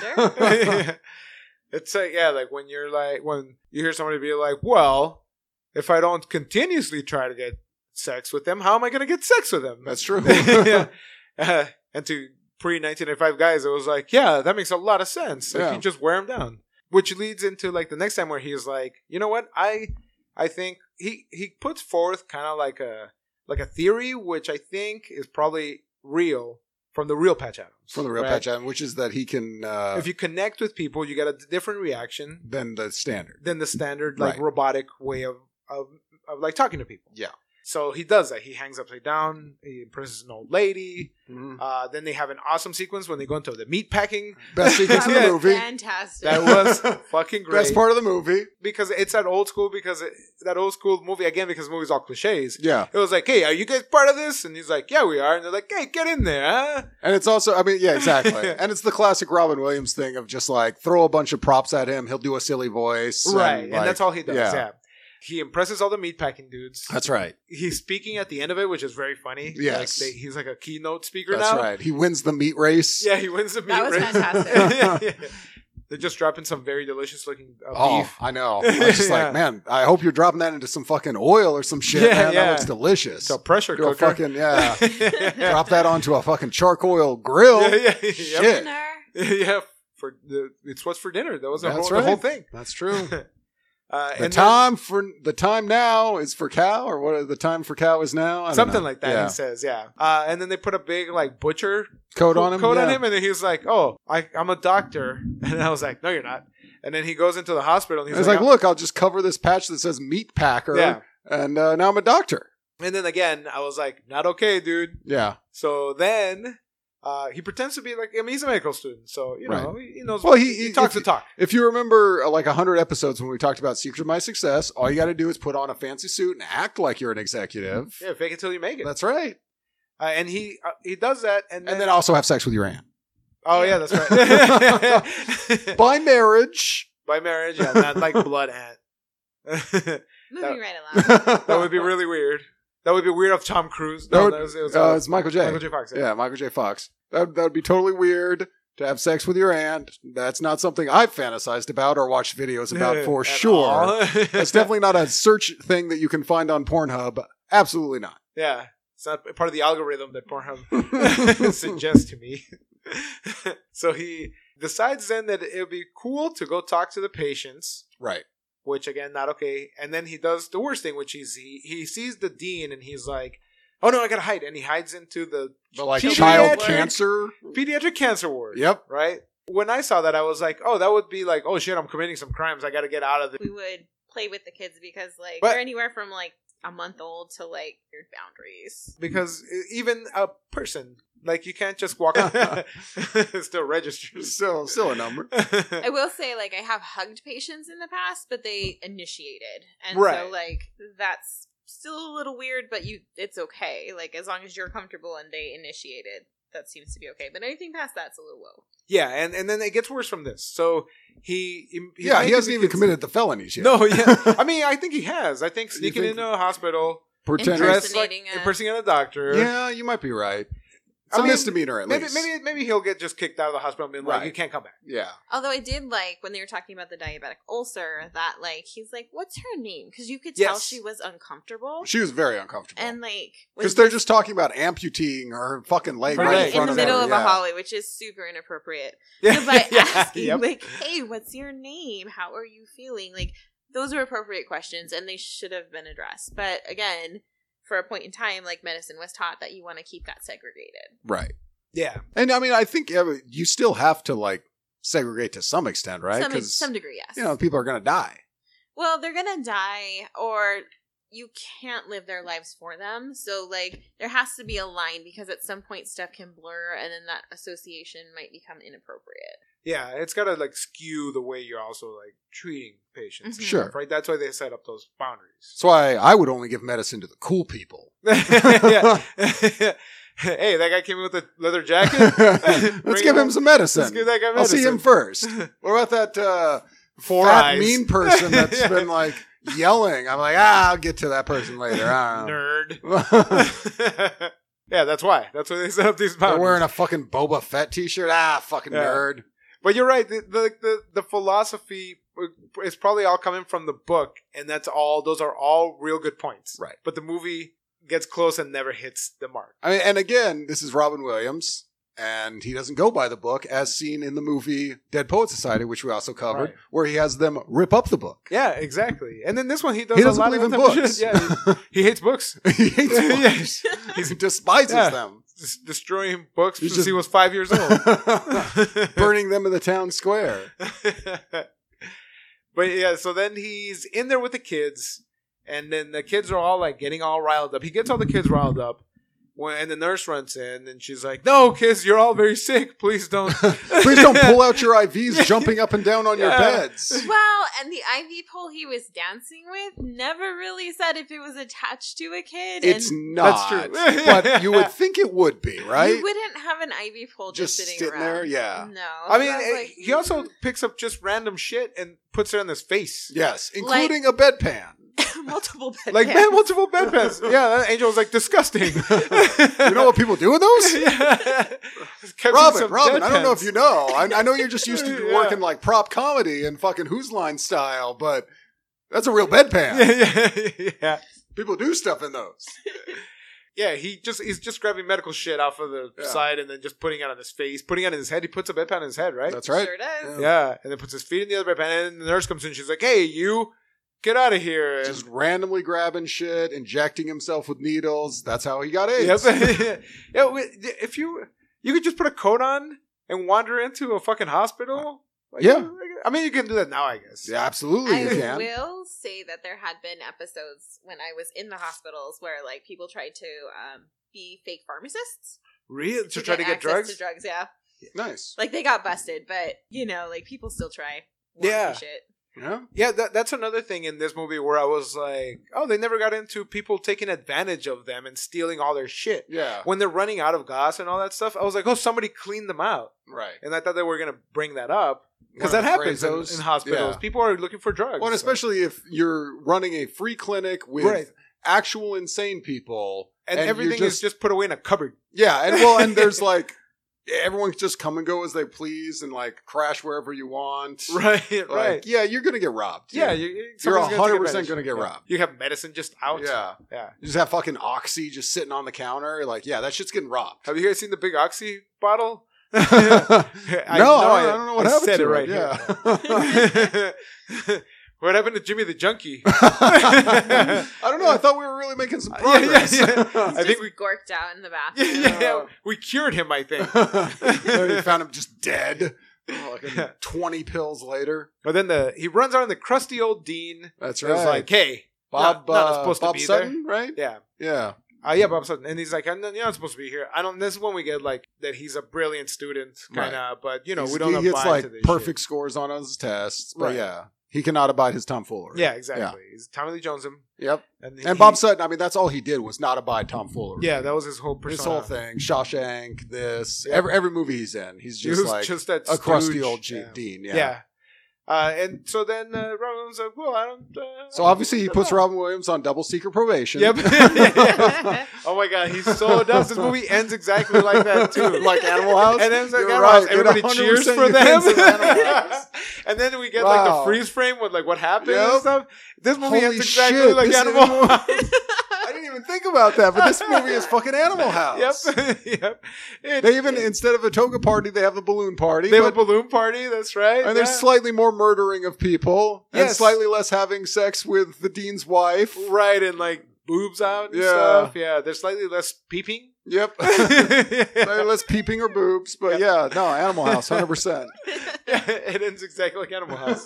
It's like, yeah, like when you're like, when you hear somebody be like, well, if I don't continuously try to get sex with them, how am I going to get sex with them? That's true. yeah. Uh, and to pre nineteen ninety-five guys, it was like, yeah, that makes a lot of sense. Like, Yeah. you just wear them down. Which leads into like the next time where he's like, you know what? I I think he he puts forth kind of like a like a theory, which I think is probably real from the real Patch Adams. From the real right? Patch Adams, which is that he can, uh, If you connect with people, you get a different reaction than the standard. than the standard like Right. robotic way of, of of like talking to people. Yeah. So he does that. He hangs upside down. He impresses an old lady. Mhm. Uh, then they have an awesome sequence when they go into the meat packing. Best sequence in Yeah. the movie. Fantastic. That was fucking great. Best part of the movie. Because it's that old school. Because it, that old school movie again. Because the movie's all cliches. Yeah. It was like, hey, are you guys part of this? And he's like, yeah, we are. And they're like, hey, get in there, huh? And it's also, I mean, yeah, exactly. And it's the classic Robin Williams thing of just like throw a bunch of props at him. He'll do a silly voice. Right. And, like, that's all he does. yeah. Yeah. He impresses all the meatpacking dudes. That's right. He's speaking at the end of it, which is very funny. Yes. Like they, he's like a keynote speaker That's now. right. He wins the meat race. Yeah, he wins the meat That was race. fantastic. yeah, yeah. They're just dropping some very delicious looking uh, Oh, beef. I know. I was just Yeah. like, man, I hope you're dropping that into some fucking oil or some shit, Yeah, man. yeah. That looks delicious. So pressure Do a cooker. fucking, yeah. yeah. Drop that onto a fucking charcoal grill. Yeah, yeah, yeah. Shit. Dinner. yeah. For the, it's what's for dinner. That was the That's whole, right. the whole thing. That's true. Uh, The and time for the time now is for cow, or what? The time for cow is now. I then, don't something know. like that. Yeah. He says, yeah. Uh, and then they put a big like butcher Coat on him. coat on yeah. him, and then he's like, "Oh, I, I'm a doctor," and I was like, "No, you're not." And then he goes into the hospital, and he's He's like, like, look, I'll just cover this patch that says meat packer, Yeah. and uh, now I'm a doctor. And then again, I was like, "Not okay, dude." Yeah. So then uh, he pretends to be like, I mean, he's a medical student, so you know, he he knows. Well, Well, he- he, he- talks if- the talk. If you remember, uh, like a hundred episodes when we talked about Secret of My Success, all you got to do is put on a fancy suit and act like you're an executive. Yeah, fake it till you make it. That's right. Uh, and he uh, he does that, and then, And then also have sex with your aunt oh yeah, that's right. by marriage. By marriage, yeah, not like blood aunt. Moving That- right along. That would be really weird. That would be weird of Tom Cruise. That No, would- that was, it was, uh, it's Michael J. Michael J. Fox. Yeah, Michael J. Fox. That that would be totally weird to have sex with your aunt. That's not something I've fantasized about or watched videos about for At sure. all. That's definitely not a search thing that you can find on Pornhub. Absolutely not. Yeah. It's not part of the algorithm that Pornhub suggests to me. So he decides then that it would be cool to go talk to the patients, Right. which again, not okay. And then he does the worst thing, which is he, he sees the dean and he's like, oh no, I gotta hide. And he hides into the The like Pediatric- child cancer. pediatric cancer ward. Yep. Right? When I saw that, I was like, oh, that would be like, oh shit, I'm committing some crimes. I gotta get out of the. We would play with the kids because like But- they're anywhere from like a month old to like weird boundaries. Because even a person, like, you can't just walk it still registers. Still, still a number. I will say, like, I have hugged patients in the past, but they initiated, and Right. so like that's still a little weird, but you, it's okay. Like as long as you're comfortable and they initiated, that seems to be okay. But anything past that's a little low. Yeah, and, and then it gets worse from this. So he, he Yeah, he making hasn't the even kids- committed the felonies yet. No, yeah. I mean, I think he has. I think You sneaking think- into a hospital, Pretending. dressed like Impersonating a- impersonating a doctor. Yeah, you might be right. It's I a mean, misdemeanor at Maybe, least. maybe, maybe he'll get just kicked out of the hospital and be like, Right. you can't come back. Yeah. Although I did like when they were talking about the diabetic ulcer that like he's like, "What's her name?" Because you could tell Yes. she was uncomfortable, She was very uncomfortable. and like Because was they're just talking about amputating her fucking leg Her right leg. in in front the of middle her. of yeah. a hallway, which is super inappropriate. Yeah, So by yeah, asking yep. like, "Hey, what's your name? How are you feeling?" Like those are appropriate questions, and they should have been addressed. But again, for a point in time, like medicine was taught that you want to keep that segregated. Right. Yeah. And I mean, I think uh, you still have to like segregate to some extent, right? Some, Because some degree, yes. you know people are going to die. Well, they're gonna die, or you can't live their lives for them. So, like, there has to be a line because at some point stuff can blur, and then that association might become inappropriate. Yeah, it's got to, like, skew the way you're also, like, treating patients. and Mhm. Sure. stuff, Right? That's why they set up those boundaries. That's why I would only give medicine to the cool people. yeah. Hey, that guy came in with a leather jacket. Let's Bring give him on- some medicine. Let's give that guy I'll medicine. see him first. What about that uh, Four fat, eyes. mean person that's Yeah. been like yelling? I'm like, ah, I'll get to that person later. I don't know. Nerd. Yeah, that's why. That's why they set up these boundaries. They're wearing a fucking Boba Fett t-shirt. Ah, fucking Yeah. nerd. But you're right. The, the the the philosophy is probably all coming from the book, and that's all. Those are all real good points. Right. But the movie gets close and never hits the mark. I mean, and again, this is Robin Williams, and he doesn't go by the book as seen in the movie Dead Poet Society, which we also covered, Right. where he has them rip up the book. Yeah, exactly. And then this one, he does. He a doesn't lot believe of in that type of books. shit. Yeah, he, he hates books. he hates Yeah. books. He despises Yeah. them. Just destroying books He's since just- he was five years old. Burning them in the town square. But yeah, so then he's in there with the kids, and then the kids are all like getting all riled up. He gets all the kids riled up, when, and the nurse runs in, and she's like, "No, kids, you're all very sick. Please don't, Please don't pull out your I Vs jumping up and down on your Yeah. beds. Well, and the I V pole he was dancing with never really said if it was attached to a kid. It's and not. That's true. But you would think it would be, right? You wouldn't have an I V pole just, Just sitting, sitting around. there? Yeah. No. I mean, So was eh, like, he also mm. picks up just random shit and puts it on his face. Yes, including a bedpan. multiple bed Like, pans. man, multiple bedpans. Yeah, that angel was like disgusting. You know what people do with those? Yeah. Kept Robin, some Robin, I don't know if bedpans. you know. I, I know you're just used to Yeah. working like prop comedy and fucking Who's Line style, but that's a real bedpan. Yeah, yeah, yeah. People do stuff in those. Yeah, he just he's just grabbing medical shit off of the Yeah. side and then just putting it on his face, putting it in his head. He puts a bedpan on his head, right? That's right. Sure does. Yeah, and then puts his feet in the other bedpan, and the nurse comes in. She's like, "Hey, you, get out of here!" And, Just randomly grabbing shit, injecting himself with needles. That's how he got AIDS. yep. Yeah, we- if you you could just put a coat on and wander into a fucking hospital. Like, Yeah. I mean, you can do that now, I guess. Yeah, absolutely you I can. will say that there had been episodes when I was in the hospitals where like people tried to um, be fake pharmacists Really? To try to get access drugs? to drugs. Yeah, Nice. like they got busted, but you know, like people still try. wonky Yeah. shit. Yeah. Yeah, that, that's another thing in this movie where I was like, oh, they never got into people taking advantage of them and stealing all their shit. Yeah. When they're running out of gas and all that stuff, I was like, oh, somebody cleaned them out. Right. And I thought they were going to bring that up. Because One that of the happens in, Brazos. in hospitals. Yeah. People are looking for drugs. Well, and especially if you're running a free clinic with Right. actual insane people. And, And everything you're is just put away in a cupboard. Yeah, and well, and there's like, everyone can just come and go as they please and like crash wherever you want. Right, Like, right. yeah, you're going to get robbed. Yeah, dude. you, You're someone's gonna one hundred take percent advantage. going to get Yeah. robbed. You have medicine just out. Yeah. Yeah. You just have fucking Oxy just sitting on the counter. You're like, yeah, that shit's getting robbed. Have you guys seen the big Oxy bottle? no, I I, know I it. don't know what I happened said to it right Yeah. What happened to Jimmy the Junkie? I don't know. I thought we were really making some Yeah, yeah, progress. yeah. He's I just think we- gorked out in the yeah, bathroom. yeah, yeah. We cured him, I think. You found him just dead. Fucking twenty pills later. But then the he runs out, and the crusty old dean That's is right. like, "Hey, Bob, not, not uh, supposed Bob to be Sutton, right? there." Yeah. Yeah, uh, yeah, Bob Sutton, and he's like, "I'm not, "You're not supposed to be here." I don't. This is when we get like that he's a brilliant student, kind of, but you know, He's- we don't He gets abide like to this perfect scores on his tests, but Right. yeah, he cannot abide his tomfoolery. shit. Yeah, exactly. He's Tommy Lee Jones him, Yep. and, And he- Bob Sutton, I mean, that's all he did was not abide tomfoolery. Yeah, that was his whole persona. His whole thing, Shawshank, this, Yeah. every every movie he's in, he's He just was like just that a crusty stooge. old G- Yeah. dean. Yeah. Yeah. Uh, and so then uh, Robin Williams like, well, I don't. Uh, So obviously he I don't puts know. Robin Williams on double secret probation. Yep. Oh my god, he so does. This movie ends exactly like that too. Like Animal House? And then it's like You're Animal right. House. It Everybody one hundred cheers percent for them. ends in Animal House. And then we get like the Wow. freeze frame with like what happened Yep. and stuff. This movie Holy ends exactly shit, like this Animal is- House. I didn't even think about that, but this movie is fucking Animal House. Yep. Yep. It- They even, instead of a toga party, they have the balloon party. they have but- a balloon party. That's right. and there's yeah. slightly more murdering of people. And Yes. slightly less having sex with the dean's wife. right and like boobs out and Yeah. stuff. Yeah, there's slightly less peeping. Yep. Slightly less peeping or boobs. But yeah, no, Animal House, one hundred percent. It ends exactly like Animal House.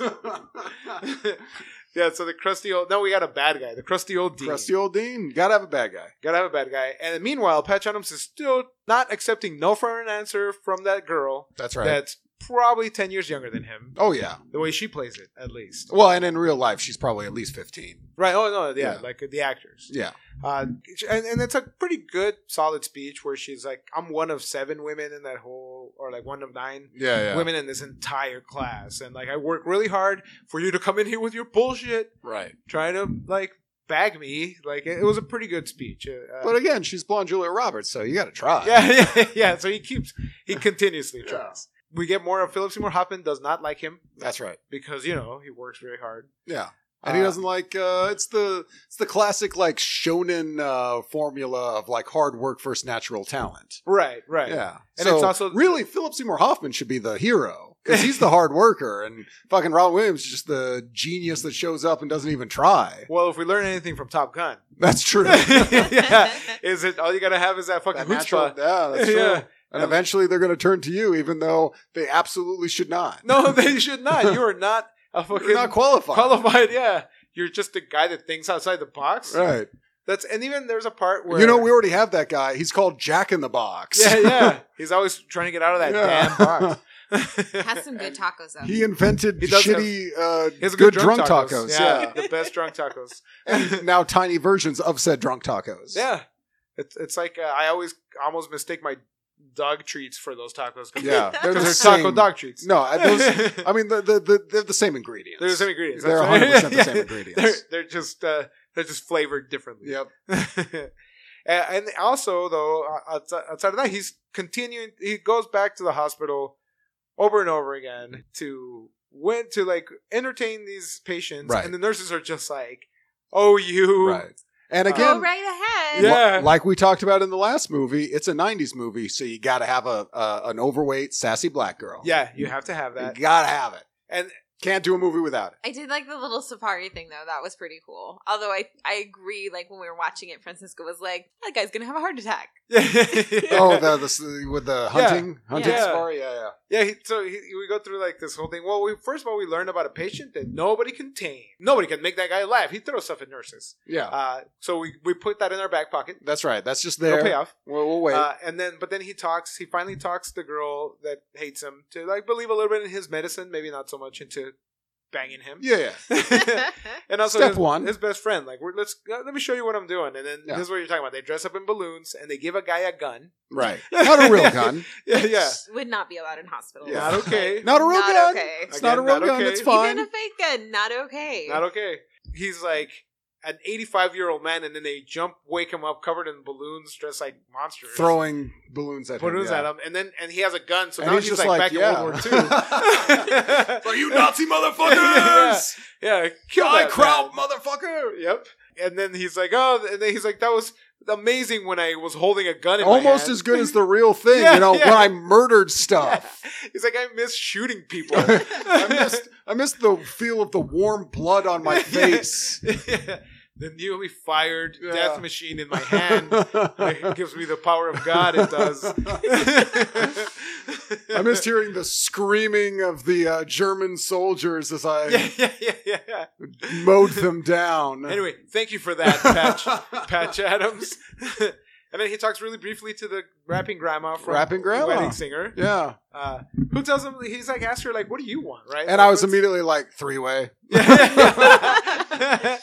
Yeah, so the crusty old. No, we got a bad guy. The crusty old dean. Crusty old Dean. Gotta have a bad guy. Gotta have a bad guy. And meanwhile, Patch Adams is still not accepting no for an answer from that girl That's right. that's probably ten years younger than him. oh, yeah. The way she plays it, at least. Well, and in real life, she's probably at least fifteen. Right. Oh, no. Yeah. Yeah. Like the actors. Yeah. Uh, and, and it's a pretty good, solid speech where she's like, I'm one of seven women in that whole, or like one of nine Yeah, yeah. women in this entire class. And like, I work really hard for you to come in here with your bullshit, Right. trying to like bag me. Like, it, it was a pretty good speech. Uh, But again, she's blonde Julia Roberts, so you gotta try. yeah, yeah, yeah. So he keeps, he continuously Yeah. tries. We get more of Philip Seymour Hoffman does not like him That's right. because, you know, he works very hard. Yeah. And he Uh, doesn't like uh it's the it's the classic like shonen uh formula of like hard work versus natural talent. Right, right. Yeah. And so it's also- really Philip Seymour Hoffman should be the hero. Because he's the hard worker and fucking Robin Williams is just the genius that shows up and doesn't even try. Well, if we learn anything from Top Gun, That's true. yeah, is it all you gotta have is that fucking That natural, chutzpah? yeah, that's true. Yeah. And eventually they're gonna turn to you even though they absolutely should not. No, they should not. You are not a fucking You're not qualified. qualified. Yeah, you're just a guy that thinks outside the box. Right. That's and even there's a part where You know, we already have that guy. He's called Jack in the Box. yeah, yeah. He's always trying to get out of that Yeah. damn box. Has some good tacos though. He invented He does shitty, uh, He has a good, drunk, tacos. Yeah, Yeah. the best drunk tacos. And now tiny versions of said drunk tacos. Yeah, it's it's like uh, I always almost mistake my dog treats for those tacos. Cause Yeah. because They're they're, the taco same- dog treats. No, I- those, I mean, the, the, the, they're the same ingredients. They're the same ingredients. They're That's one hundred percent right. the Yeah. same ingredients. They're they're just uh, they're just flavored differently. Yep. and, and also, though, uh, outside, outside of that, he's continuing. He goes back to the hospital over and over again to went to like entertain these patients, Right. and the nurses are just like, "Oh, you Right. And Go again, right ahead. Yeah. li- like we talked about in the last movie, it's a nineties movie, so you got to have a, a an overweight, sassy black girl. yeah, you have to have You that." got to have it. And Can't do a movie without it. I did like the little safari thing though. That was pretty cool. Although I I agree. Like when we were watching it, Francisco was like, "That guy's gonna have a heart attack." Oh, the, the with the hunting, hunting Yeah. safari, yeah, yeah. Yeah, he, so he, we go through like this whole thing. Well, we first of all we learn about a patient that nobody can tame. Nobody can make that guy laugh. He throws stuff at nurses. Yeah, Uh, so we, we put that in our back pocket. that's right. That's just No there. payoff. We'll, we'll wait. Uh, and then, but then he talks. He finally talks the girl that hates him to like believe a little bit in his medicine, maybe not so much into banging him. yeah, yeah. And also Step his, one. his best friend. Like, we're, let's uh, let me show you what I'm doing. And then Yeah. this is what you're talking about. They dress up in balloons and they give a guy a gun. Right. Not a real gun. Yeah, yeah. Would not be allowed in hospitals. Yeah. Not okay. Not a real Not gun. okay. It's Again, not a real not gun. okay. It's fine. Even a fake gun, not okay. Not okay. He's like, an eighty-five-year-old man, and then they jump, wake him up, covered in balloons, dressed like monsters. Throwing balloons at balloons him. at yeah. him. And then and he has a gun, so And now he's he's, just like, like, back yeah. in World War Two. Like, you Nazi motherfuckers! yeah, yeah, kill Die that Kraut, man. motherfucker! Yep. And then he's like, oh, and then he's like, that was amazing when I was holding a gun in my Almost hand. as good as the real thing, Yeah, you know, yeah. when I murdered stuff. Yeah. He's like, I miss shooting people. I missed I missed the feel of the warm blood on my face. Yeah. The newly fired Yeah. death machine in my hand. It gives me the power of God, it does. I missed hearing the screaming of the uh, German soldiers as I yeah, yeah, yeah, yeah. mowed them down. Anyway, thank you for that, Patch, Patch Adams. And then he talks really briefly to the rapping grandma from Rapping grandma. Wedding Singer. Yeah. Uh, who tells him, he's like, ask her, like, what do you want, right? And Like, I was what's- immediately like, three-way. Yeah. I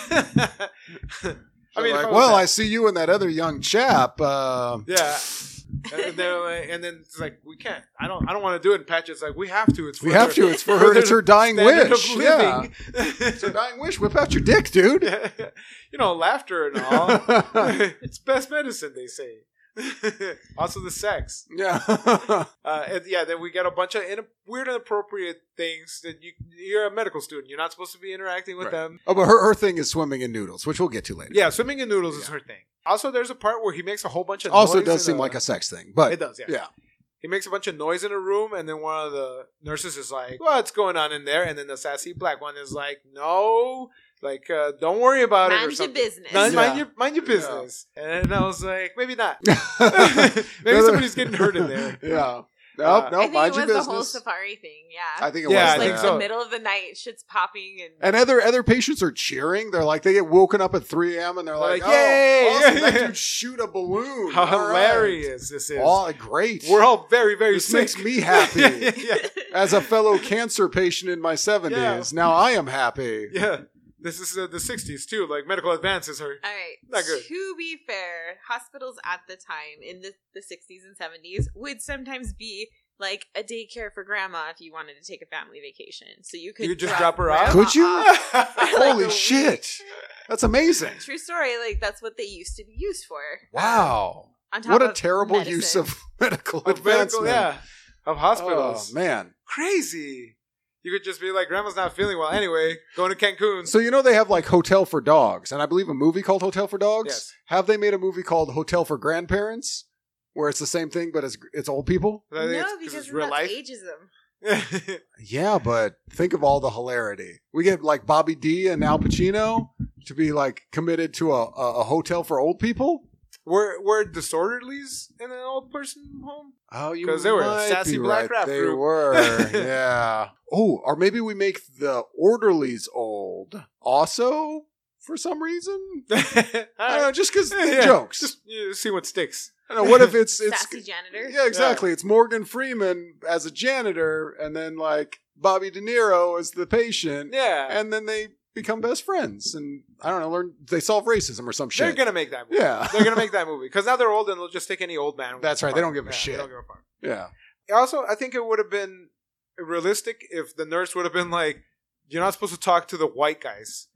mean, like, if I was well, that- I see you and that other young chap. Uh, Yeah. And, they're like, and then it's like, we can't. I don't. I don't want to do it. And Patch is like, we have to. It's for we have their- to. It's for her. It's her dying standard wish. of Yeah. living. It's her dying wish. Whip out your dick, dude. You know, laughter and all. It's best medicine, they say. Also, the sex. Yeah. Uh, and yeah, then we get a bunch of in- weird, inappropriate things that you. You're a medical student. You're not supposed to be interacting with Right. them. Oh, but her, her thing is swimming in noodles, which we'll get to later. Yeah, swimming in noodles is Yeah. her thing. Also, there's a part where he makes a whole bunch of Also, noise it does in seem a- like a sex thing, but It does, yeah. yeah. He makes a bunch of noise in a room, and then one of the nurses is like, what's going on in there? And then the sassy black one is like, no, like, uh, don't worry about it or Mind your something. business. Mind, Yeah. mind your, mind your business. And I was like, maybe not. Maybe Maybe somebody's getting hurt in there. Yeah. Nope, Uh, nope, I think mind it your was the business. whole safari thing, yeah. I think it Yeah, was. I like think that. so. the middle of the night, shit's popping and And other other patients are cheering. They're like, they get woken up at three a.m. and they're like, like, yay! oh, awesome, that dude shoot a balloon. How All right. hilarious this is. Oh, great. We're all very, very This sick. makes me happy. yeah. As a fellow cancer patient in my seventies, Yeah. now I am happy. Yeah. This is uh, the sixties, too. Like, medical advances are... All right. Not good. To be fair, hospitals at the time in the, the sixties and seventies would sometimes be like a daycare for grandma if you wanted to take a family vacation. So you could, You could just drop her off? grandma Could you? off for, like, Holy a shit. That's amazing. week. True story. Like, that's what they used to be used for. Wow. On top What a of terrible medicine. use of medical Of medical, advancement. yeah. Of hospitals. Oh, man. Crazy. You could just be like, grandma's not feeling well. Anyway, going to Cancun. So you know they have like Hotel for Dogs, and I believe a movie called Hotel for Dogs? Yes. Have they made a movie called Hotel for Grandparents? Where it's the same thing, but it's it's old people? I think No, it's- because it's then real that's life. ageism. Yeah, but think of all the hilarity. We get like Bobby D and Al Pacino to be like committed to a, a, a hotel for old people. Were were disorderlies in an old person home? Oh, you 'Cause they were a might sassy be black right. rap They group. were, yeah. Oh, or maybe we make the orderlies old. Also, for some reason, I don't know, just because Yeah, jokes. Just you know, see what sticks. I don't know, what if it's it's Sassy janitor. yeah, exactly. It's Morgan Freeman as a janitor, and then like Bobby De Niro as the patient, Yeah. and then they become best friends, and I don't know, learn they solve racism or some They're shit. gonna make that movie. Yeah. They're gonna make that movie. Because now they're old and they'll just take any old man. That's right, they don't give a Yeah, shit. They don't give a fuck. Yeah, Also, I think it would have been realistic if the nurse would have been like, you're not supposed to talk to the white guys.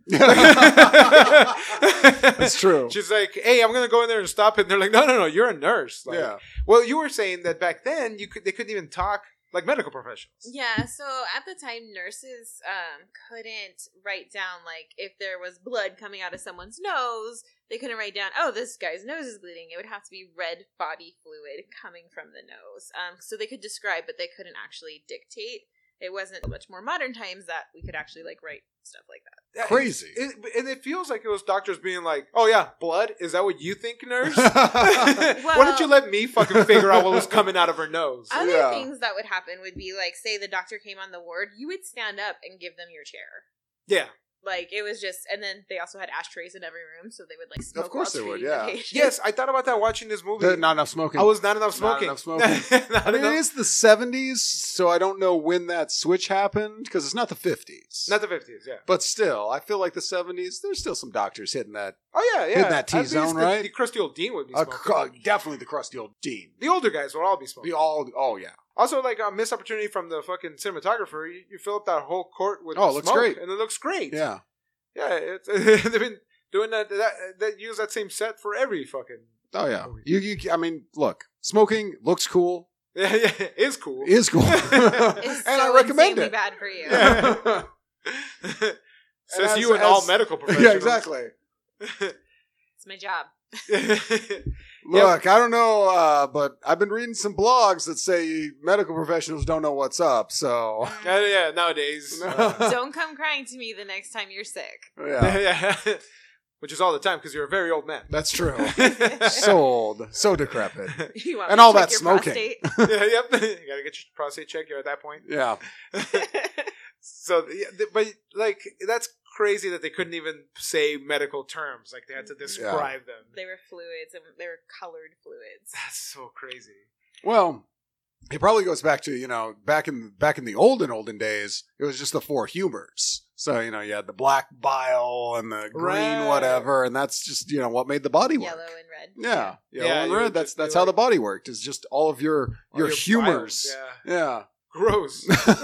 that's true. She's like, hey, I'm going to go in there and stop it. And they're like, no, no, no, you're a nurse. Like, Yeah. Well, you were saying that back then you could they couldn't even talk like medical professionals. Yeah, so at the time, nurses um, couldn't write down, like, if there was blood coming out of someone's nose, they couldn't write down, oh, this guy's nose is bleeding. It would have to be red body fluid coming from the nose. Um, so they could describe, but they couldn't actually dictate. It wasn't much more modern times that we could actually, like, write stuff like that. Yeah, Crazy. It, and it feels like it was doctors being like, oh, yeah, blood? Is that what you think, nurse? Why don't you let me fucking figure out what was coming out of her nose? Other Yeah. things that would happen would be, like, say the doctor came on the ward, you would stand up and give them your chair. Yeah. Like, it was just, and then they also had ashtrays in every room, so they would, like, smoke Of course while they would, treating the yeah. patient. Yes, I thought about that watching this movie. The- not enough smoking. I was not enough Not smoking. enough smoking. Not I mean, enough- it is the seventies, so I don't know when that switch happened because it's not the fifties. Not the fifties, yeah. But still, I feel like the seventies. There's still some doctors hitting that. Oh, yeah, yeah. Hitting that At least T-zone, the- right? The crusty old dean would be Uh, smoking. cr- definitely the crusty old dean. The older guys would all be smoking. We all. Oh yeah. Also, like a missed opportunity from the fucking cinematographer. You, you fill up that whole court with Oh, it looks smoke, great. and it looks great. Yeah. yeah. It's, I mean, doing that, that that use that same set for every fucking. Oh yeah, you, you. I mean, look, smoking looks cool. Yeah, yeah, is cool. Is cool, It's and so I recommend insanely it. bad for you. Yeah. Says as- you and as- all medical professionals. Yeah, exactly. It's my job. Look, I don't know, uh, but I've been reading some blogs that say medical professionals don't know what's up. So Yeah, yeah, nowadays. Uh, Don't come crying to me the next time you're sick. yeah, yeah. Which is all the time because you're a very old man. that's true. So old, so decrepit. You want And me to all check that your smoking. prostate? yeah, yep. You gotta get your prostate checked. You're at that point. Yeah, So, yeah, th- but like that's crazy that they couldn't even say medical terms. Like they had to describe them. They were fluids and they were colored fluids. That's so crazy. well, it probably goes back to you know back in back in the olden olden days. It was just the four humors. So you know you had the black bile and the green Right. whatever, and that's just you know what made the body work. Yellow and red. Yeah, yellow Yeah, and you red. would That's just be that's how like- the body worked. Is just all of your All your, your humors. biles, Yeah. yeah. Gross.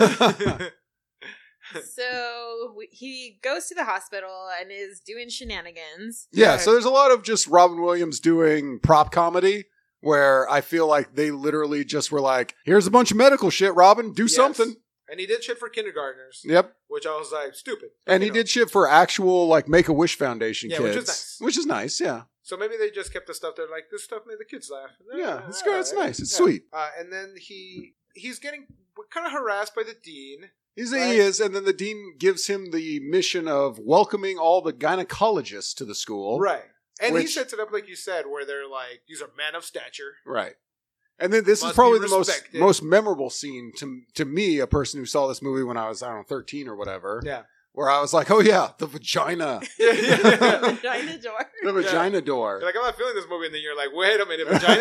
So we, he goes to the hospital and is doing shenanigans. Yeah, Yeah. so there's a lot of just Robin Williams doing prop comedy where I feel like they literally just were like, here's a bunch of medical shit, Robin, do Yes. something. And he did shit for kindergartners. Yep. Which I was like, stupid. And You he know. did shit for actual like Make-A-Wish Foundation Yeah, kids. which is nice. Which is nice, yeah. So maybe they just kept the stuff there like, this stuff made the kids laugh. Yeah, it's all good, it's right. nice, it's Yeah. sweet. Uh, and then he he's getting kind of harassed by the dean. He's, Right. He is, and then the dean gives him the mission of welcoming all the gynecologists to the school. Right. And he Which- sets it up like you said, where they're like, these are men of stature. Right. And then this Must is probably be the most respected. most memorable scene to to me, a person who saw this movie when I was, I don't know, thirteen or whatever. Yeah. Where I was like, oh yeah, the vagina. Yeah, yeah, yeah. Vagina door. The vagina door. You're like, I'm not feeling this movie. And then you're like, wait a minute, vagina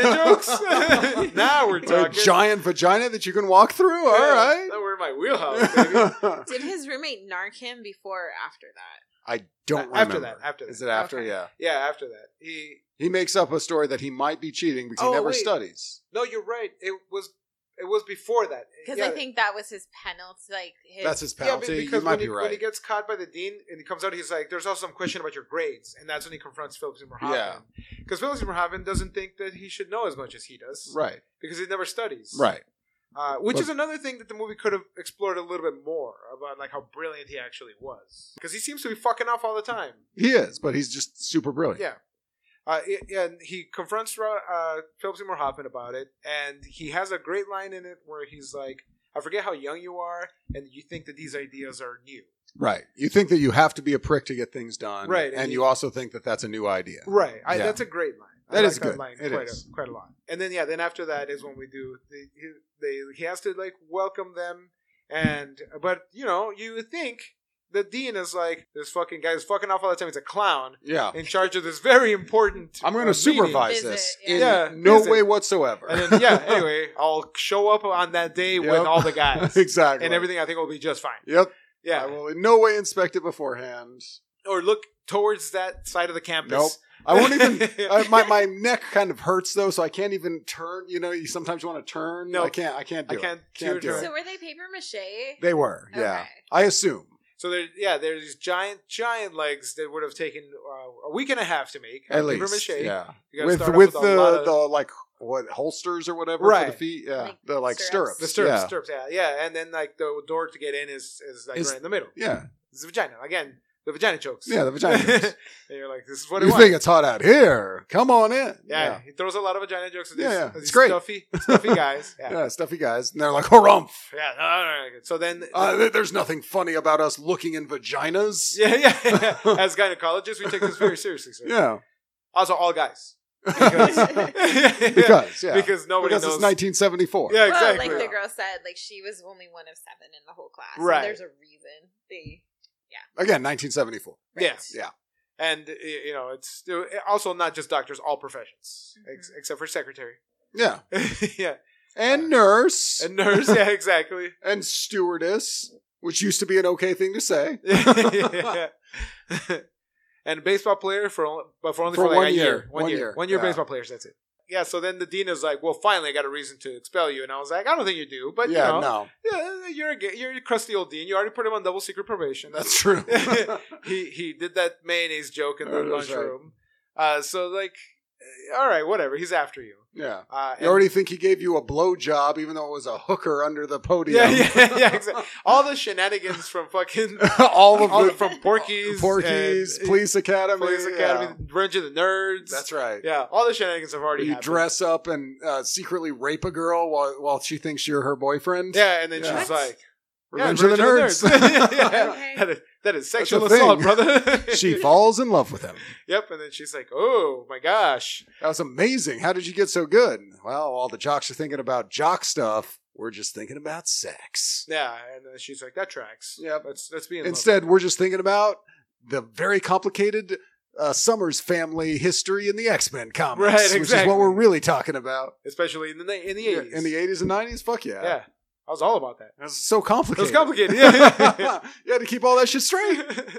jokes? Now we're A talking. giant vagina that you can walk through? All Yeah, right. Now we're in my wheelhouse, baby. Did his roommate narc him before or after that? I don't Uh, after remember. that, after that. Is it after? Okay. Yeah. Yeah, after that. He. He makes up a story that he might be cheating because Oh, he never wait. studies. No, you're right. It was. It was before that. Because Yeah. I think that was his penalty. Like his, That's his Yeah, penalty. be- you because might when be he, when right. he gets caught by the dean and he comes out, he's like, "There's also some question about your grades," and that's when he confronts Philip Seymour Hoffman. Yeah. Because Philip Seymour Hoffman doesn't think that he should know as much as he does, Right. because he never studies, Right. Uh, which But- is another thing that the movie could have explored a little bit more about, like how brilliant he actually was, because he seems to be fucking off all the time. He is, but he's just super brilliant. Yeah. Uh, it- and he confronts uh, Philip Seymour Hoffman about it, and he has a great line in it where he's like, I forget how young you are, and you think that these ideas are new. Right. You think that you have to be a prick to get things done. Right, And, and you he- also think that that's a new idea. Right. I, Yeah. That's a great line. I That like is good. line It quite, is. A, quite a lot. And then, yeah, then after that is when we do, the, he, they, he has to, like, welcome them, and, but, you know, you would think the dean is like, this fucking guy is fucking off all the time. He's a clown Yeah. in charge of this very important I'm going uh, to meeting. supervise Visit, this yeah. in Yeah, no visit. way whatsoever. And then, yeah, anyway, I'll show up on that day with Yep. all the guys. Exactly. And everything I think will be just fine. Yep. Yeah. I will in no way inspect it beforehand. Or look towards that side of the campus. Nope. I won't even. uh, my my neck kind of hurts though, so I can't even turn. You know, you sometimes want to turn. Nope. I can't. I can't do I can't it. Can't do turn. it. So were they paper mache? They were. Yeah. Okay. I assume. So there, yeah, there's these giant, giant legs that would have taken uh, a week and a half to make. At uh, paper least. mache. Yeah. You gotta With start off with with a the lot of- the like what holsters or whatever for Right. the feet. Yeah. Like the like stirrups. stirrups. The stirrups, Yeah. stirrups, yeah, yeah, and then like the door to get in is is like Is- right in the middle. Yeah. It's the vagina again. The vagina jokes. Yeah, the vagina jokes. And you're like, this is what You I think want. it's hot out here? Come on in. Yeah, he throws a lot of vagina jokes at these, Yeah, yeah. at these It's great. stuffy, stuffy guys. Yeah, Yeah, stuffy guys, and they're like, "Harumph!" yeah. No, no, no, no. So then, Uh, th- there's nothing funny about us looking in vaginas. yeah, yeah, yeah. As gynecologists, we take this very seriously, sir. Yeah, Also, all guys. Because, because yeah, because nobody because knows. it's nineteen seventy-four. Yeah, Well, exactly. like the girl said, like she was only one of seven in the whole class. Right. So there's a reason they. Again, nineteen seventy-four. Yeah. Right. Yeah. And y- you know, it's also not just doctors, all professions, ex- Mhm. except for secretary. Yeah, Yeah, and nurse, and nurse. Yeah, exactly. and stewardess, which used to be an okay thing to say. Yeah. And baseball player for only, but for only For for, like one a year. year. One, One year. year. One year Yeah. baseball players. That's it. yeah, so then the dean is like, well, finally I got a reason to expel you. And I was like, I don't think you do. But, yeah, you know, no. yeah, you're a, ga- you're a crusty old dean. You already put him on double secret probation. That's true. he he did that mayonnaise joke in the That's lunchroom. Right. Uh, so, like, all right, whatever. He's after you. Yeah. Uh, You already think he gave you a blow job, even though it was a hooker under the podium. Yeah, yeah, yeah, exactly. All the shenanigans from fucking all of all the, the from Porky's, Porky's, and- Police Academy. Police Academy, Revenge of the Nerds. That's right. Yeah, all the shenanigans have already You happened. dress up and uh, secretly rape a girl while while she thinks you're her boyfriend. Yeah, and then Yeah. she's What? like, Revenge yeah, of the Nerds. yeah, Okay. that, is, that is That's sexual a thing. assault, brother. She falls in love with him. Yep, and then she's like, oh my gosh. That was amazing. How did you get so good? Well, all the jocks are thinking about jock stuff. We're just thinking about sex. Yeah, and then she's like, that tracks. Yep. Let's, let's be in love. Instead, we're just thinking about the very complicated uh, Summers family history in the X-Men comics. Right, Which is exactly. what we're really talking about. Especially in the, in the Yeah, eighties. in the eighties and nineties? Fuck yeah. Yeah, I was all about that. That's so It complicated. was complicated, yeah. You had to keep all that shit straight.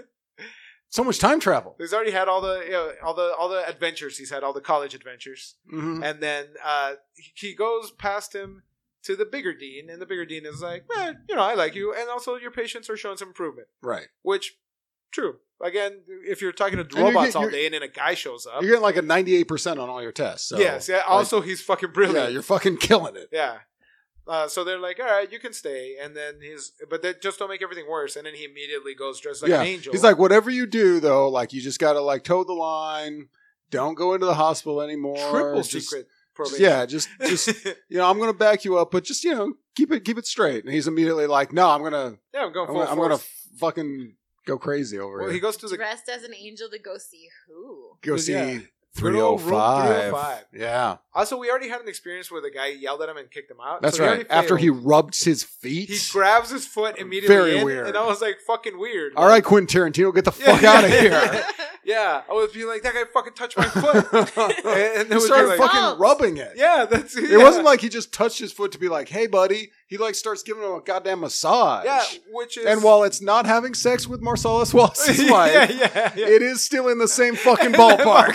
So much time travel. He's already had all the you know, all the all the adventures. He's had all the college adventures, Mm-hmm. and then uh, he he goes past him to the bigger dean, and the bigger dean is like, "Man, you know, I like you, and also your patients are showing some improvement." Right. Which, true. Again, if you're talking to you're robots get- all you're- day, and then a guy shows up, You're getting like a ninety-eight percent on all your tests. So, yes, yeah. Also, he's fucking brilliant. yeah, you're fucking killing it. Yeah. Uh, so they're like, all right, you can stay, and then he's, but they just don't make everything worse. And then he immediately goes dressed like yeah. an angel. He's like, whatever you do, though, like you just got to like toe the line. Don't go into the hospital anymore. triple Just- secret just- probation. yeah, just just you know, I'm gonna back you up, but just you know, keep it keep it straight. And he's immediately like, no, I'm gonna yeah, I'm going I'm full gonna, I'm gonna force. fucking go crazy over Well, here. he goes to the Dressed as an angel to go see who? go see yeah. three oh Good old room five. three oh five. Yeah, Also, we already had an experience where the guy yelled at him and kicked him out. that's So he right. already After he failed. rubbed his feet. he grabs his foot immediately. Very in, weird. And I was like, fucking weird. All right, Quentin Tarantino, get the Yeah, fuck out of yeah, here. yeah. Yeah, I was being like, that guy fucking touched my foot. and it He was started like, fucking Balls. rubbing it. yeah, that's It wasn't like he just touched his foot to be like, "Hey, buddy." He like starts giving him a goddamn massage. yeah, which is And while it's not having sex with Marcellus Wallace's yeah, wife, yeah, yeah. it is still in the same fucking ballpark.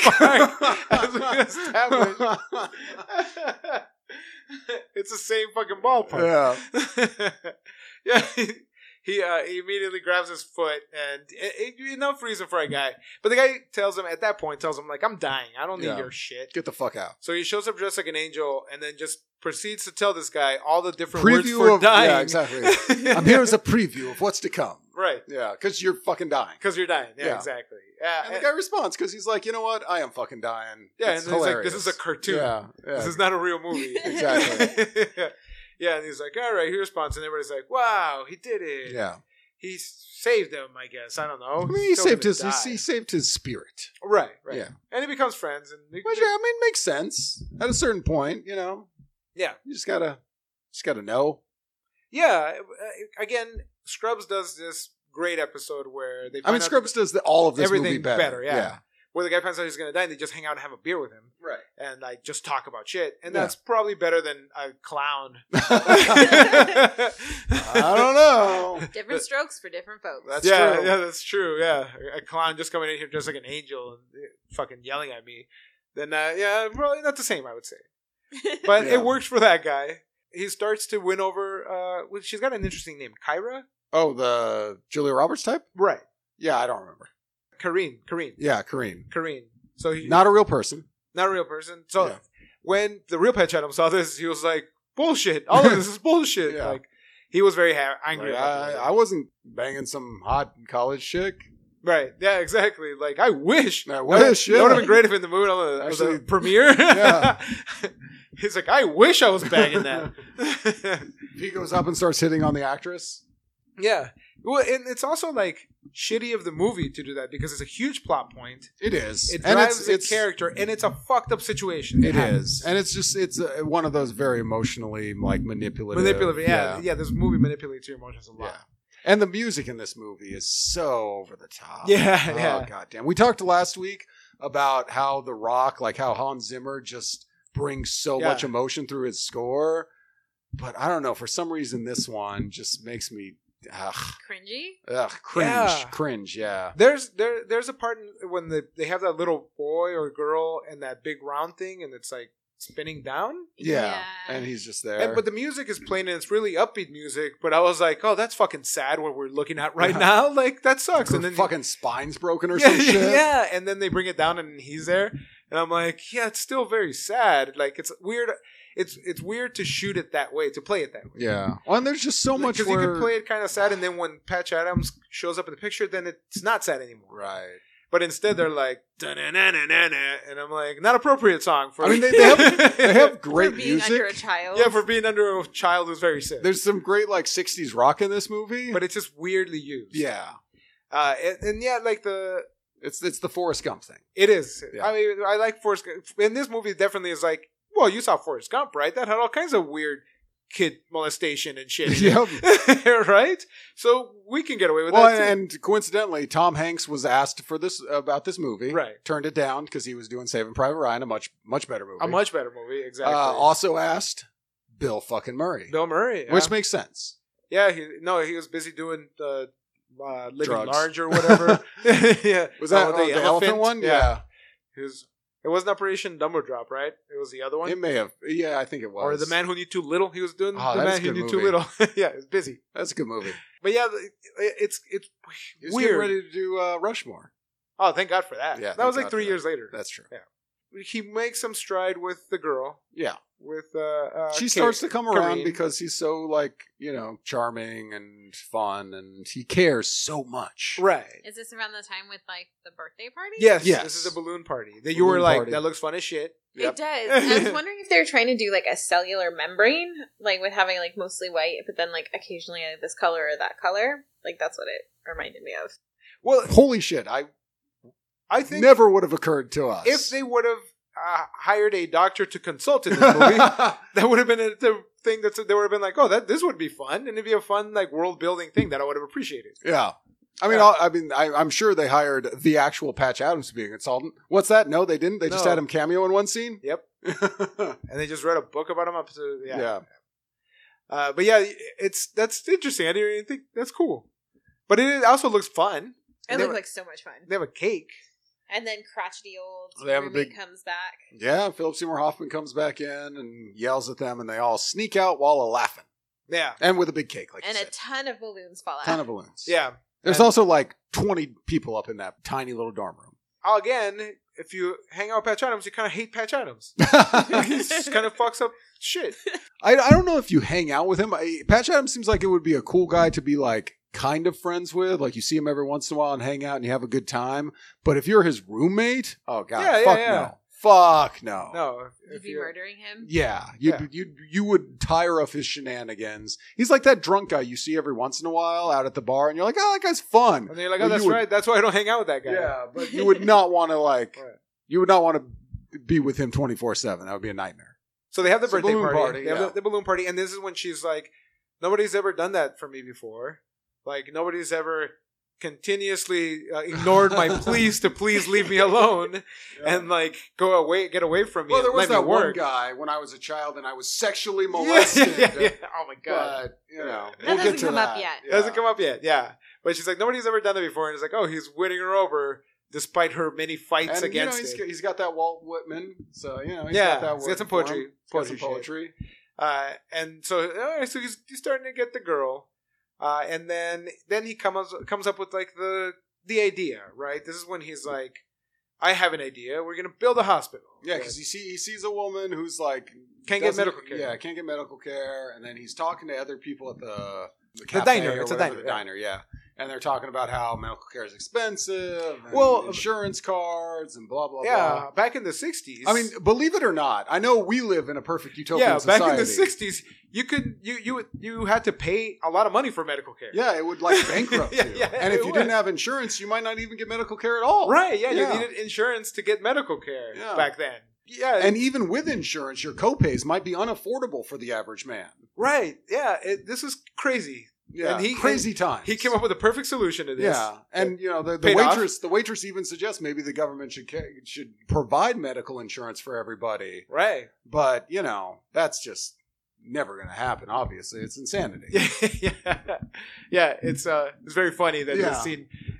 As we established. It's the same fucking ballpark. Yeah. yeah. He, he, uh, he immediately grabs his foot, and it, it, enough reason for a guy. But the guy tells him at that point, tells him like, "I'm dying. I don't need Yeah. your shit." Get the fuck out. So he shows up dressed like an angel, and then just proceeds to tell this guy all the different Preview words for of dying. yeah, exactly. I'm here as a preview of what's to come. right, Yeah, because you're fucking dying. because you're dying. Yeah, Yeah. exactly. Yeah, And the guy responds because he's like, you know what? I am fucking dying. yeah, It's and he's like, hilarious. "This is a cartoon. Yeah, yeah. This is not a real movie." Exactly. Yeah, and he's like, "All right." He responds, and everybody's like, "Wow, he did it. yeah. He saved him. I guess I don't know. I mean, he Still saved gonna his die. he saved his spirit. right, right. Yeah. And he becomes friends, and they, Which yeah, I mean makes sense at a certain point. You know, yeah, you just gotta just gotta know. yeah. uh, Again, Scrubs does this great episode where they. I find mean, out Scrubs does the, all of this everything movie better. yeah. Where the guy finds out he's gonna die, and they just hang out and have a beer with him, Right. and like just talk about shit, and Yeah. that's probably better than a clown. I don't know. Different strokes for different folks. That's yeah, true. yeah, that's true. Yeah, a clown just coming in here just like an angel and uh, fucking yelling at me. Then, uh, yeah, probably not the same, I would say. But Yeah. it works for that guy. He starts to win over. Uh, well, she's got an interesting name, Kyra. Oh, the Julia Roberts type? Right, Yeah, I don't remember. Kareen, Kareen, Yeah, Kareen. Kareen. So he Not a real person. not a real person. So Yeah. when the real Pet Chatham saw this, he was like, "Bullshit! All of this is bullshit!" Yeah. Like he was very ha- angry. Like, about I, that. I wasn't banging some hot college chick. Right. Yeah, exactly. Like, I wish. I That wish, would- That would have yeah. been great if in the mood on the, on the Actually, premiere. yeah. He's like, I wish I was bagging that. He goes up and starts hitting on the actress. yeah. Well, and it's also, like, shitty of the movie to do that because it's a huge plot point. It is. It and drives it's, the it's, character, and it's a fucked up situation. It happens. is. And it's just, it's uh one of those very emotionally, like, manipulative. Manipulative. Yeah, yeah. This movie manipulates your emotions a Yeah. lot. And the music in this movie is so over the top. Yeah, Oh, yeah. goddamn. We talked last week about how The Rock, like how Hans Zimmer just brings so Yeah. much emotion through his score. But I don't know, for some reason, this one just makes me, ugh, Cringy? ugh cringe. Yeah. Cringe, yeah. There's there there's a part in, when the, they have that little boy or girl and that big round thing, and it's like spinning down. Yeah. Yeah. And he's just there. And, but the music is playing and it's really upbeat music. But I was like, oh, that's fucking sad what we're looking at right now. Like, that sucks. Her And then fucking spine's broken or yeah, some shit. yeah. And then they bring it down and he's there. And I'm like, yeah, it's still very sad. Like, it's weird. It's it's weird to shoot it that way, to play it that way. Yeah. Well, and there's just so much Because where... you can play it kind of sad, and then when Patch Adams shows up in the picture, then it's not sad anymore. Right. But instead, they're like, da-na-na-na-na-na, and I'm like, not appropriate song for. I mean, they, they have they have For great being music. under a child. yeah, for being under a child who's very sick. There's some great like sixties rock in this movie. But it's just weirdly used. yeah, uh, and, and yeah, like the it's it's the Forrest Gump thing. it is. Yeah. I mean, I like Forrest Gump. In this movie, definitely is like, well, you saw Forrest Gump, right? That had all kinds of weird kid molestation and shit. in it. Yep. Right? So we can get away with Well, that too. and coincidentally, Tom Hanks was asked for this about this movie. Right. Turned it down because he was doing Saving Private Ryan, a much much better movie. A much better movie, exactly. Uh, also asked Bill fucking Murray, Bill Murray, yeah. which makes sense. yeah, he, no, he was busy doing the uh, living Drugs. large or whatever. yeah, Was that Oh, oh, the, elephant one? Yeah. He was, it wasn't Operation Dumbo Drop, right? It was the other one, It may have. Yeah, I think it was. or the Man Who Knew Too Little. He was doing Oh, the that is Man a Who good Knew Too movie. Little. yeah, it's busy, That's a good movie. but yeah, it, it's it's He was weird. getting ready to do uh, Rushmore. Oh, thank God for that. Yeah, that thank was like God three for years that. later. That's true. He makes some stride with the girl. Yeah. With uh, uh She Kate- starts to come around Kareen. because he's so like, you know, charming and fun and he cares so much. right. Is this around the time with like the birthday party? Yes, Yes. this is a balloon party. That you Balloon were like, party. that looks fun as shit. Yep. It does. I was wondering if they're trying to do like a cellular membrane, like with having like mostly white, but then like occasionally uh, this color or that color. Like that's what it reminded me of. Well, Holy shit. I I think never would have occurred to us. if they would have uh, hired a doctor to consult in this movie, that would have been a, the thing that they would have been like, oh, that this would be fun, and it'd be a fun like world building thing that I would have appreciated. Yeah. I mean, Yeah. I'll- I mean, I, I'm sure they hired the actual Patch Adams to be a consultant. What's that? No, they didn't. They just No. had him cameo in one scene. Yep, and they just read a book about him up to yeah. Yeah. Uh, but yeah, it's that's interesting. I didn't even think that's cool, but it also looks fun. It And they looked have- like so much fun. They have a cake. And then crotchety old They have a roommate big- comes back. Yeah. Philip Seymour Hoffman comes back in and yells at them, and they all sneak out while laughing Yeah, and with a big cake, like And you a said. ton of balloons fall out. ton of balloons. yeah. There's And- also like twenty people up in that tiny little dorm room. Again, if you hang out with Patch Adams, you kind of hate Patch Adams. He just kind of fucks up shit. I, I don't know if you hang out with him. I, Patch Adams seems like it would be a cool guy to be like kind of friends with. Like you see him every once in a while and hang out and you have a good time. But if you're his roommate, oh god, Yeah, yeah, fuck yeah. no, fuck no. No, You'd if be you murdering him. Yeah, you Yeah. you you would tire of his shenanigans. He's like that drunk guy you see every once in a while out at the bar, and you're like, oh, that guy's fun. and then you're like, But oh, that's you would- right. That's why I don't hang out with that guy. Yeah, but you would not want to like, Right. you would not want to be with him twenty-four seven. That would be a nightmare. So they have the It's a birthday balloon party. party, They have yeah. the, the balloon party, and this is when she's like, "Nobody's ever done that for me before. Like nobody's ever continuously uh, ignored my pleas to please leave me alone and like go away, get away from me. Well, there and was let that me one work." guy when I was a child and I was sexually Yeah, molested. yeah, yeah. Oh my god, But, you know, That we'll doesn't get to come up that. yet. it hasn't come up yet. Yeah, but she's like, nobody's ever done that before, and it's like, oh, he's winning her over despite her many fights And, you know, against he's, it. got, he's got that Walt Whitman, so, you know, he's Yeah, got that he's got some working for poetry. him. He's got Poetry some shit. poetry. Uh, and so, all right, so he's, he's starting to get the girl, uh, and then then he comes comes up with like the the idea, right? This is when he's like, "I have an idea. We're gonna build a hospital." Yeah, because he, see, he sees a woman who's like... Can't get doesn't- medical care. Yeah, can't get medical care, and then he's talking to other people at the... The, The cafe diner, or it's a whatever, diner, The yeah. diner, yeah. And they're talking about how medical care is expensive, and Well, insurance cards, and blah, blah, Yeah, blah. back in the sixties. I mean, believe it or not, I know we live in a perfect utopian yeah, society. back in the sixties, you could you you you had to pay a lot of money for medical care. Yeah, it would like bankrupt Yeah, you. yeah, and if it you would. didn't have insurance, you might not even get medical care at all. Right. Yeah, Yeah. you needed insurance to get medical care Yeah. back then. Yeah, And even with insurance, your copays might be unaffordable for the average man. right. Yeah, it, this is crazy. Yeah, And he- crazy times. He came up with a perfect solution to this. Yeah, and you know the, the Paid off. waitress. The waitress even suggests maybe the government should ca- should provide medical insurance for everybody. Right. But you know that's just never going to happen. Obviously, it's insanity. Yeah, yeah, yeah. It's uh, it's very funny that Yeah. this scene.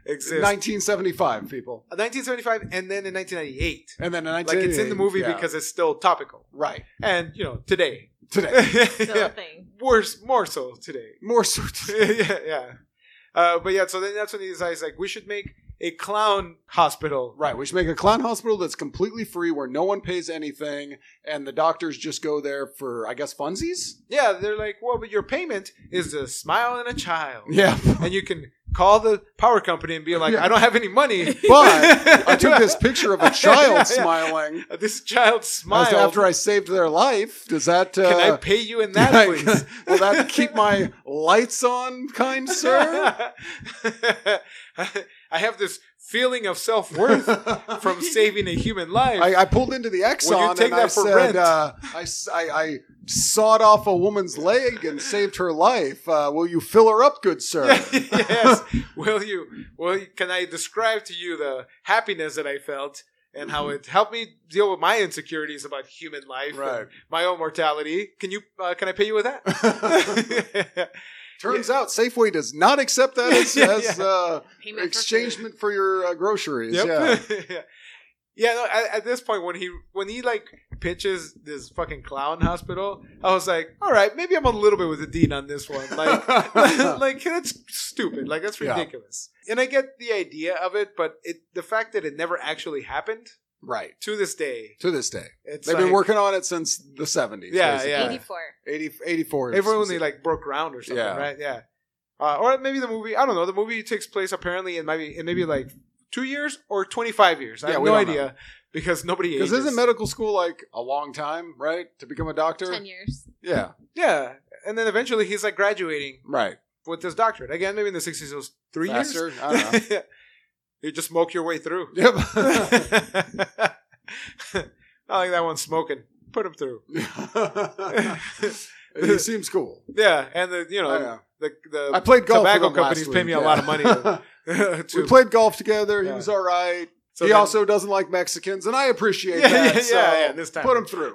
exists. nineteen seventy-five, people. nineteen seventy-five, and then in nineteen ninety-eight. And then in Like, nineteen it's in the movie yeah. because it's still topical. Right. And, you know, today. Today. Still yeah. a thing. Worse, more so today. More sort yeah, yeah. Uh, but yeah, so then that's when he decides, like, we should make a clown hospital. Right. We should make a clown hospital that's completely free where no one pays anything and the doctors just go there for, I guess, funsies? Yeah, they're like, well, but your payment is a smile and a child. Yeah. And you can call the power company and be like, Yeah. I don't have any money. But I took this picture of a child Yeah, yeah. smiling. This child smiled. After I saved their life. Does that... Uh, Can I pay you in that, please? Will that keep my lights on, kind sir? I have this feeling of self-worth from saving a human life. I, I pulled into the Exxon Will you take and I that for said, rent? uh, I, s- I- I sawed off a woman's leg and saved her life. Uh, will you fill her up, good sir? Yes. Will you? Will you, can I describe to you the happiness that I felt and how it helped me deal with my insecurities about human life, Right. and my own mortality? Can you? Uh, can I pay you with that? Turns out Safeway does not accept that as, Yeah, as yeah. uh, Payment for exchangement for your uh, groceries. Yep. Yeah. yeah. Yeah, no, at, at this point when he when he like pitches this fucking clown hospital, I was like, all right, maybe I'm a little bit with the dean on this one. Like, like that's stupid. Like that's Yeah. ridiculous. And I get the idea of it, but it the fact that it never actually happened Right. to this day, To this day. it's They've like, been working on it since the seventies. Yeah, basically. yeah. eighty-four. eighty, eighty-four. Everyone only like broke ground or something, Yeah. right? Yeah. Uh, or maybe the movie, I don't know. The movie takes place apparently in maybe in maybe like two years or twenty-five years. I Yeah, have we no don't idea know. because nobody Because ages. isn't medical school like a long time, right? To become a doctor? Ten years. Yeah. Yeah, and then eventually he's like graduating Right. with this doctorate again. Maybe in the sixties it was three Faster? years. I don't know. You just smoke your way through. Yep. I like that one smoking. Put him through. He seems cool. Yeah, and the you know I know. the the I played golf tobacco with him last companies week, pay me a yeah. lot of money. To, to- We played golf together. He Yeah. was all right. so he then- also doesn't like Mexicans, and I appreciate Yeah, that. yeah, so yeah, yeah, this time. put him through.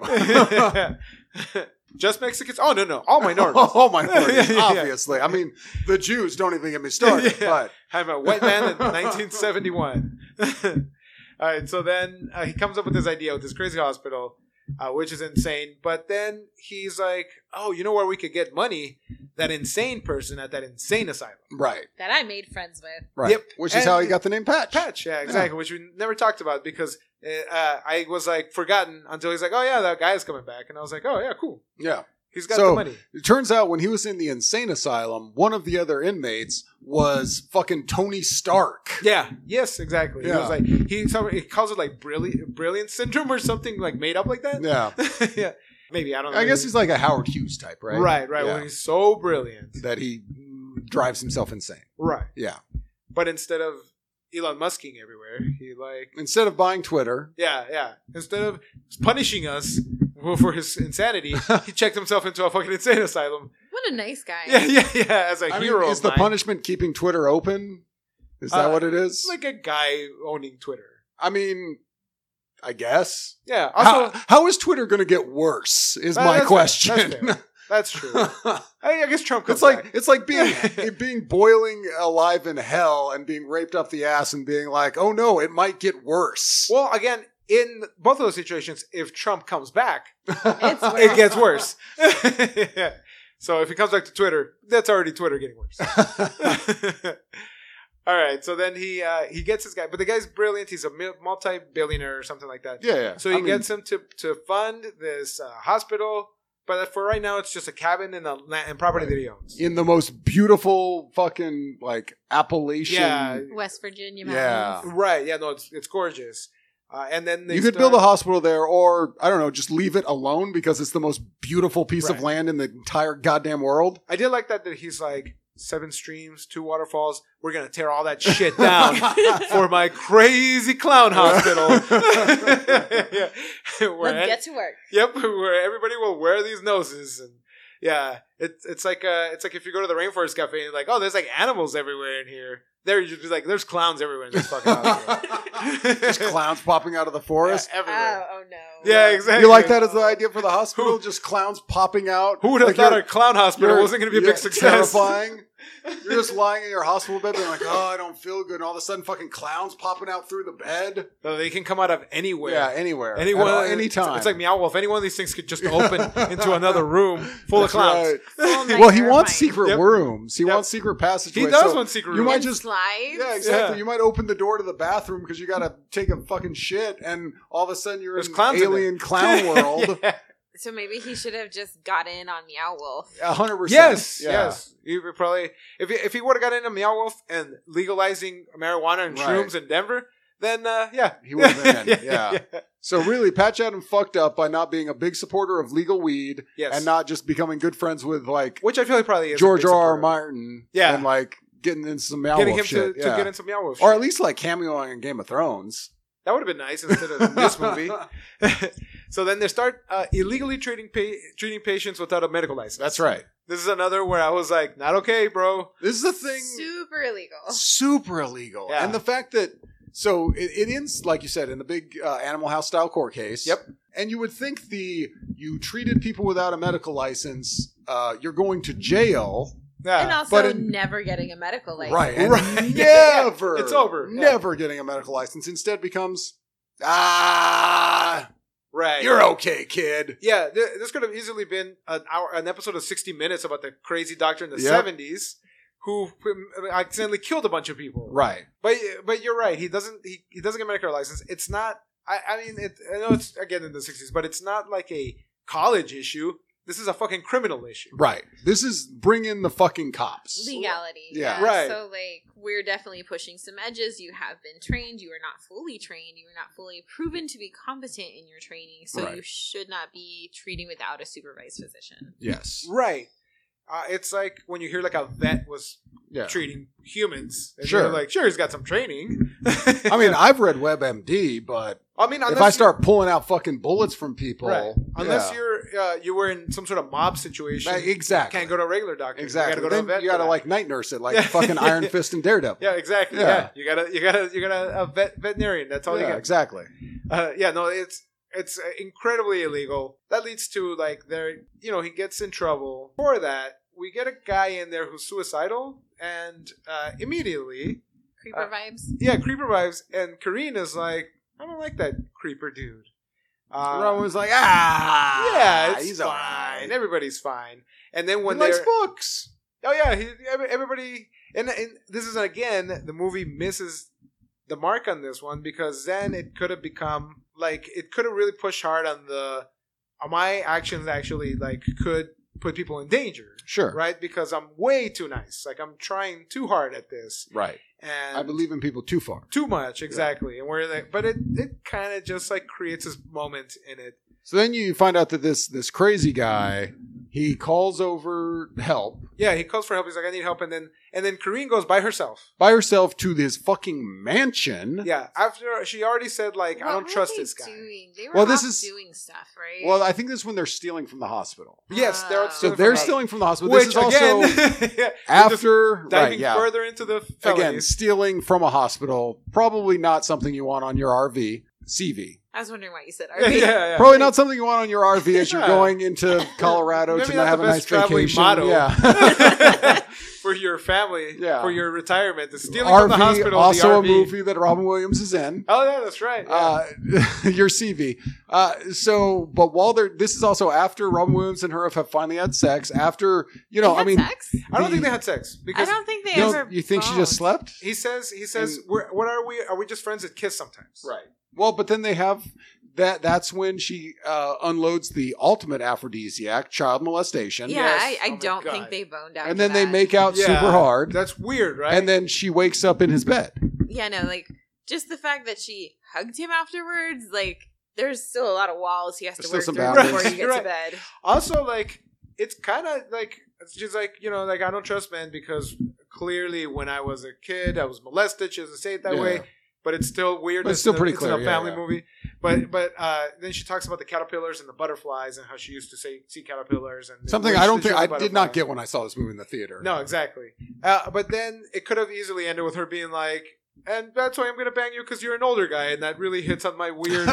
Just Mexicans? Oh no, no, all minorities. All minorities, Yeah, yeah. obviously. I mean, the Jews don't even get me started. Yeah. But I'm a white man in nineteen seventy-one. All right, so then uh, he comes up with this idea with this crazy hospital, uh, which is insane. But then he's like, "Oh, you know where we could get money? That insane person at that insane asylum, right, That I made friends with. right. Yep. Which is And- how he got the name Patch. Patch." Yeah, exactly. Which we never talked about because uh, uh, I was like forgotten until he's like, "Oh yeah, that guy's coming back," and I was like, "Oh yeah, cool. Yeah. He's got So- the money." It turns out when he was in the insane asylum, one of the other inmates was fucking Tony Stark. Yeah. Yes. Exactly. He Yeah. was like he, some, he calls it like brilliant brilliant syndrome or something like made up like that. Yeah. yeah. Maybe I don't know. I guess he's like a Howard Hughes type, right? right. Right. Yeah. When he's so brilliant. That he drives himself insane. Right. Yeah. But instead of Elon Musking everywhere, he like Instead of buying Twitter, yeah yeah. Instead of punishing us for his insanity, he checked himself into a fucking insane asylum. What a nice guy. Yeah yeah yeah. As a I mean, hero. is of the mine. punishment keeping Twitter open? Is that Uh, what it is? Like a guy owning Twitter. I mean, I guess. Yeah. Also, how, how is Twitter going to get worse? Is Uh, my that's fair. question. That's fair. That's true. I, I guess Trump comes It's like back. it's like being being boiling alive in hell and being raped up the ass and being like, oh no, it might get worse. Well, again, in both of those situations, if Trump comes back, It's worse. it gets worse. Yeah. So if he comes back to Twitter, that's already Twitter getting worse. All right. So then he uh, he gets this guy, but the guy's brilliant. He's a mil- multi-billionaire or something like that. yeah, yeah. So he I mean, gets him to to fund this uh, hospital, but for right now, it's just a cabin and a land and property that he owns. in the most beautiful fucking like Appalachian. Yeah. West Virginia Yeah. mountains. Right. Yeah. No, it's it's gorgeous. Uh, and then they You could start- build a hospital there, or I don't know, just leave it alone because it's the most beautiful piece of Right. land in the entire goddamn world. I did like that that he's like seven streams, two waterfalls. We're gonna tear all that shit down for my crazy clown hospital. Yeah. Where- Let's get to work. Yep, where everybody will wear these noses and yeah, it's it's like uh, it's like if you go to the Rainforest Cafe and you're like, oh, there's like animals everywhere in here. There you just be like, there's clowns everywhere in this fucking hospital. Just clowns popping out of the forest. Yeah, everywhere. Oh, oh no. Yeah, exactly. You like that as the idea for the hospital? Just clowns popping out. Who would have Like thought you're- a clown hospital you're- wasn't going to be a yeah, big success? Terrifying. You're just lying in your hospital bed being like, oh, I don't feel good. And all of a sudden fucking clowns popping out through the bed. So they can come out of anywhere. Yeah, anywhere. Anyone, At all- anytime. It's, it's like Meow Wolf. Any one of these things could just open into another room full That's of clowns. right. Oh my Well, he terrifying. wants secret Yep. rooms. He Yep. wants secret passageways. He does So want secret You rooms. might And just... slides. Yeah, exactly. Yeah. You might open the door to the bathroom because you got to take a fucking shit, and all of a sudden you're There's in clowns in alien clown world. Yeah. So maybe he should have just got in on Meow Wolf. A hundred percent. Yes, Yeah. yes. He would probably if he, if he would have got into Meow Wolf and legalizing marijuana and Right. shrooms in Denver, then uh, yeah, He would have been. Yeah. So really, Patch Adams fucked up by not being a big supporter of legal weed Yes. and not just becoming good friends with like Which I feel he probably is. a George big R. R. supporter of. Martin. Yeah. And like getting into some Meow Getting Wolf him shit. to, yeah. to get into Meow Wolf, Or shit. at least like cameoing in Game of Thrones. That would have been nice instead of this movie. So then they start uh, illegally treating pa- treating patients without a medical license. That's right. This is another where I was like, not okay, bro. This is the thing. Super illegal. Super illegal. Yeah. And the fact that, so it, it ends, like you said, in the big uh, Animal House style court case. Yep. And you would think the, you treated people without a medical license, uh, you're going to jail. Yeah. And also but in- never getting a medical license. Right. And Right. never. It's over. Yeah. Never getting a medical license. Instead becomes, ah, right. you're okay, kid. Yeah, th- this could have easily been an hour, an episode of sixty minutes about the crazy doctor in the Yep. seventies who um, accidentally killed a bunch of people. Right. But but you're right. He doesn't he, he doesn't get a medical license. It's not. I, I mean, it, I know it's again in the sixties, but it's not like a college issue. This is a fucking criminal issue. Right. This is bring in the fucking cops. Legality. Yeah. Yeah. Right. So, like, we're definitely pushing some edges. You have been trained. You are not fully trained. You are not fully proven to be competent in your training. So, Right. you should not be treating without a supervised physician. Yes. Right. Uh, it's like when you hear like a vet was Yeah. treating humans. And Sure. You're like, sure, he's got some training. I mean, I've read WebMD, but I mean, if unless I you- start pulling out fucking bullets from people, right. Unless yeah. you're uh, you were in some sort of mob situation, Uh, exactly. you can't go to a regular doctor. Exactly. You gotta go Then to a vet. you for gotta that. like night nurse it, like Yeah. fucking Iron Fist and Daredevil. Yeah, exactly. Yeah. Yeah. you gotta, you gotta, you gotta a vet veterinarian. That's all yeah, you get. exactly. Uh, yeah, no, it's it's uh, incredibly illegal. That leads to like there, you know, he gets in trouble for that. We get a guy in there who's suicidal, and uh, immediately, Creeper Uh, vibes. yeah, creeper vibes. And Kareen is like, I don't like that creeper dude. Uh, Everyone was like, ah, yeah, it's he's fine. alright. Everybody's fine. And then He when likes they're books. oh yeah, he, every- everybody, and, and this is again the movie misses the mark on this one because then it could have become like it could have really pushed hard on the on my actions actually like could put people in danger, Sure. right? Because I'm way too nice, like I'm trying too hard at this, Right. and I believe in people too far. too much exactly, and we're like, but it it kind of just like creates this moment in it. So then you find out that this this crazy guy, he calls over help Yeah, he calls for help. He's like, I need help, and then and then Kareen goes by herself. by herself to this fucking mansion. Yeah, after she already said like, I What don't were trust they this guy. Doing? They were Well, this off is- doing stuff, right? Well, I think this is when they're stealing from the hospital. Yes, they're Uh, So stealing they're from her. stealing from the hospital. Which this is also again, yeah, after just diving right, yeah. further into the Again, felonies. stealing from a hospital, probably not something you want on your R V. C V. I was wondering why you said yeah, R V. yeah, yeah. Probably not something you want on your R V as you're Yeah. going into Colorado Maybe to not have the a nice best traveling vacation. motto. Yeah. for your family, Yeah. for your retirement, the stealing R from V, the hospital, also the a R V. movie that Robin Williams is in. Oh yeah, that's right. Yeah. Uh, your C V. Uh, so, but while they're, this is also after Robin Williams and her have finally had sex. After, you know, They I had mean, sex? I don't the- think they had sex I because don't think they you, ever. know, you think she just boned. slept? he says he says And- we're, what are we? Are we just friends that kiss sometimes? Right. Well, but then they have that. That's when she uh, unloads the ultimate aphrodisiac, child molestation. Yeah, Yes. I, I Oh my don't God. think they boned out. And then they that. make out Yeah. super hard. That's weird, right? And then she wakes up in his bed. Yeah, no, like just the fact that she hugged him afterwards, like there's still a lot of walls he has There's to work still through some before boundaries. you get Right. to bed. Also, like, it's kind of like, it's just like, you know, like, I don't trust men because clearly when I was a kid, I was molested. She doesn't say it that Yeah. way, but it's still weird. But it's still in a- pretty it's clear, in a yeah, family yeah. movie. But but uh, then she talks about the caterpillars and the butterflies and how she used to say see caterpillars and Something wished I don't that she think was I a did butterfly. not get when I saw this movie in the theater. No, exactly. Uh, but then it could have easily ended with her being like, And that's why I'm going to bang you because you're an older guy. And that really hits on my weird...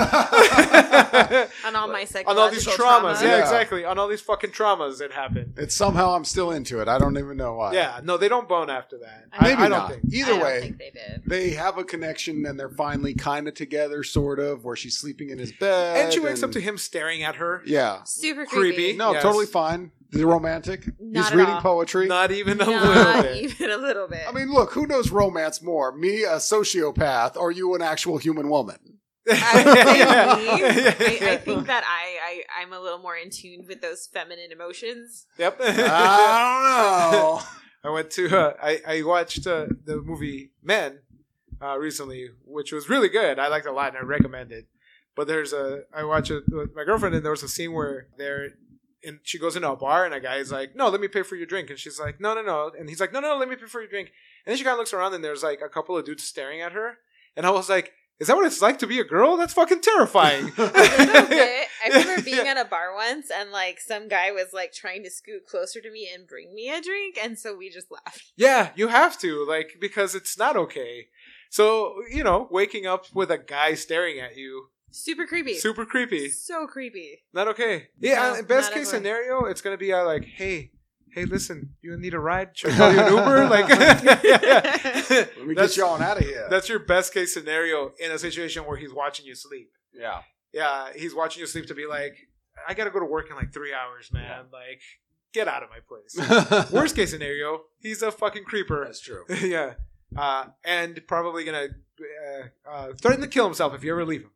On all my psychological On all these traumas. Yeah, Yeah. exactly. On all these fucking traumas that happen. It's somehow I'm still into it. I don't even know why. Yeah, no, they don't bone after that. I- Maybe I, I don't not. think. Either I don't way, think they did. they have a connection and they're finally kind of together, sort of, where she's sleeping in his bed. And she wakes up to him staring at her. Yeah. Super Creepy. creepy. No, Yes. totally fine. He's romantic. Not He's at reading all. poetry. Not even a little Not bit. even a little bit. I mean, look, who knows romance more? Me, a sociopath, or you, an actual human woman? I would say Yeah. me. Yeah. I, I think that I, I I'm a little more in tune with those feminine emotions. Yep. I don't know. I went to uh, I I watched uh, the movie Men uh, recently, which was really good. I liked it a lot, and I recommend it. But there's a I watched it with my girlfriend, and there was a scene where they're and she goes into a bar, and a guy's like, "No, let me pay for your drink," and she's like, "No, no, no," and he's like, "No, no, let me pay for your drink." And then she kind of looks around, and there's like a couple of dudes staring at her, and I was like, "Is that what it's like to be a girl? That's fucking terrifying." A little bit. I remember being at a bar once, and like some guy was like trying to scoot closer to me and bring me a drink, and so we just laughed. Yeah, you have to, like, because it's not okay. So, you know, waking up with a guy staring at you, Super creepy. super creepy. So creepy. Not okay. Yeah, No, and best not case ever. scenario, it's going to be uh, like, hey, hey, listen, you need a ride? Should I call you an Uber? Like, Let me that's, get you on out of here. that's your best case scenario in a situation where he's watching you sleep. Yeah. Yeah, he's watching you sleep to be like, I got to go to work in like three hours, man. Like, get out of my place. Worst case scenario, he's a fucking creeper. That's true. Yeah. Uh, and probably going to uh, uh, threaten to kill himself if you ever leave him.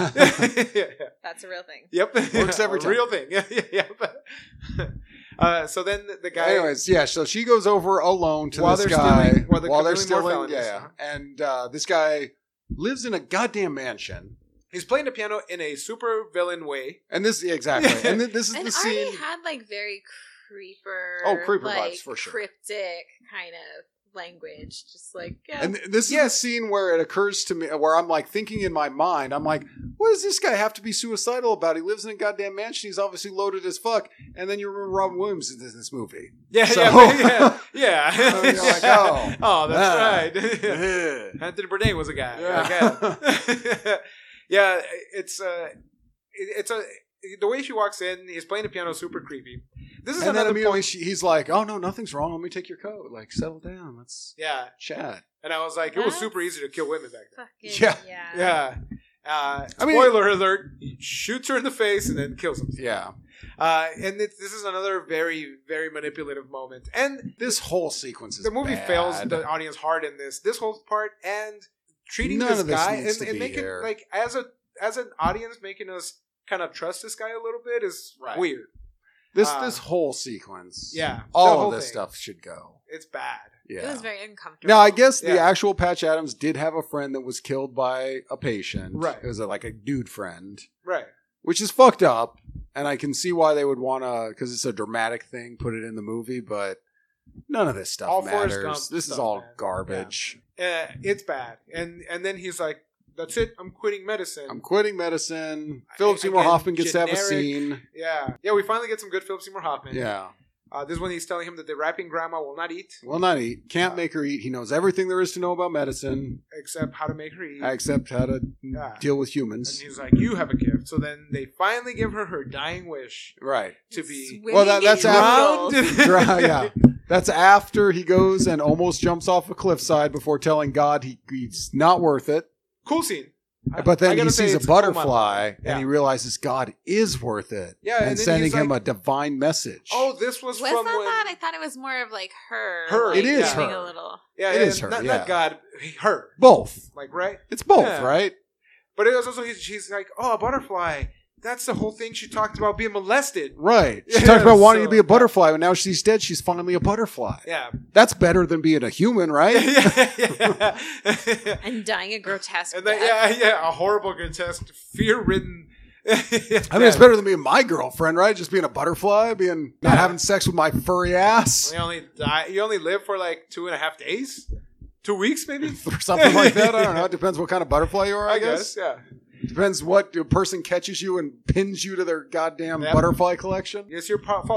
yeah. That's a real thing. Yep. Works every A time. Real thing. Yeah, yeah, yeah. Uh, so then the, the guy. Anyways, yeah, so she goes over alone to While this they're guy stealing- while they're while they're committing more stealing. felonies. Yeah, and uh, this guy lives in a goddamn mansion. He's playing the piano in a super villain way. And this, yeah, exactly. And th- this is And the already scene. had like very creeper, Oh, creeper like, vibes, for sure. cryptic kind of language. Just like yeah. And th- this is the scene where it occurs to me, where I'm like thinking in my mind, I'm like, what does this guy have to be suicidal about? He lives in a goddamn mansion. He's obviously loaded as fuck. And then you remember Robin Williams is in this movie. Yeah, So- yeah, yeah. So you're like, oh. oh, that's Ah. right. Yeah. Anthony Bourdain was a guy. Yeah. Okay. Yeah, it's uh, it- it's a the way she walks in. He's playing the piano, super creepy. This is And then another immediately point. she, he's like, oh, no, nothing's wrong. Let me take your coat. Like, settle down. Let's Yeah, chat. and I was like, it was That's- super easy to kill women back then. Fucking, Yeah. yeah. Yeah. Uh, I mean- spoiler alert: he shoots her in the face and then kills him. Yeah. Uh, and it, this is another very, very manipulative moment. And This whole sequence is the movie bad. fails the audience hard in this. This whole part and treating None this of this guy needs and, to and be making here. like as a as an audience making us kind of trust this guy a little bit is Right. weird. This uh, this whole sequence. Yeah, the All whole of this thing. stuff should go. It's bad. Yeah. It was very uncomfortable. Now, I guess the Yeah. actual Patch Adams did have a friend that was killed by a patient. Right. It was a, like a dude friend, Right. which is fucked up. And I can see why they would want to, because it's a dramatic thing, put it in the movie. But none of this stuff All Forrest matters. Gump This is stuff, all man. garbage. Uh, it's bad. And and then he's like, "That's it. I'm quitting medicine." I'm quitting medicine. Philip Seymour Again, Hoffman gets to have a generic- scene. yeah. Yeah. We finally get some good Philip Seymour Hoffman. Yeah. Uh, this is when he's telling him that the rapping grandma will not eat Will not eat. Can't make her eat. He knows everything there is to know about medicine, except how to make her eat. except how to Yeah. deal with And humans. he's like, "You have a gift." So then they finally give her her dying wish Right. to be Well, that- that's drowned. Dry- yeah. That's after he goes and almost jumps off a cliffside before telling God he, he's not worth it. Cool scene. I- But I then he gotta say sees a it's cool butterfly monologue. and Yeah. he realizes God is worth it. Yeah, and, and then sending he's him like- a divine message. Oh, this was, Was from that when. that? I thought it was more of like her. Her. like, It is giving her. A little. yeah, it yeah, is her, Not, yeah. not God, her. both. Like right. It's both, Yeah. right? But it was also he's, she's like, "Oh, a butterfly." That's the whole thing she talked about being molested. Right. She Yeah, talked about wanting so- to be a butterfly, and now she's dead. She's finally a butterfly. Yeah. That's better than being a human, right? yeah, yeah, yeah. And dying a grotesque And then, death. yeah, yeah, a horrible, grotesque, fear-ridden. I mean, it's better than being my girlfriend, right? Just being a butterfly, being not Yeah. having sex with my furry ass. You only die. You only live for like two and a half days, two weeks, maybe. Or something like that. I don't know. It depends what kind of butterfly you are, I, I guess. guess. Yeah. Depends what a person catches you and pins you to their goddamn Yep. butterfly collection. It's your po- fault for being pretty.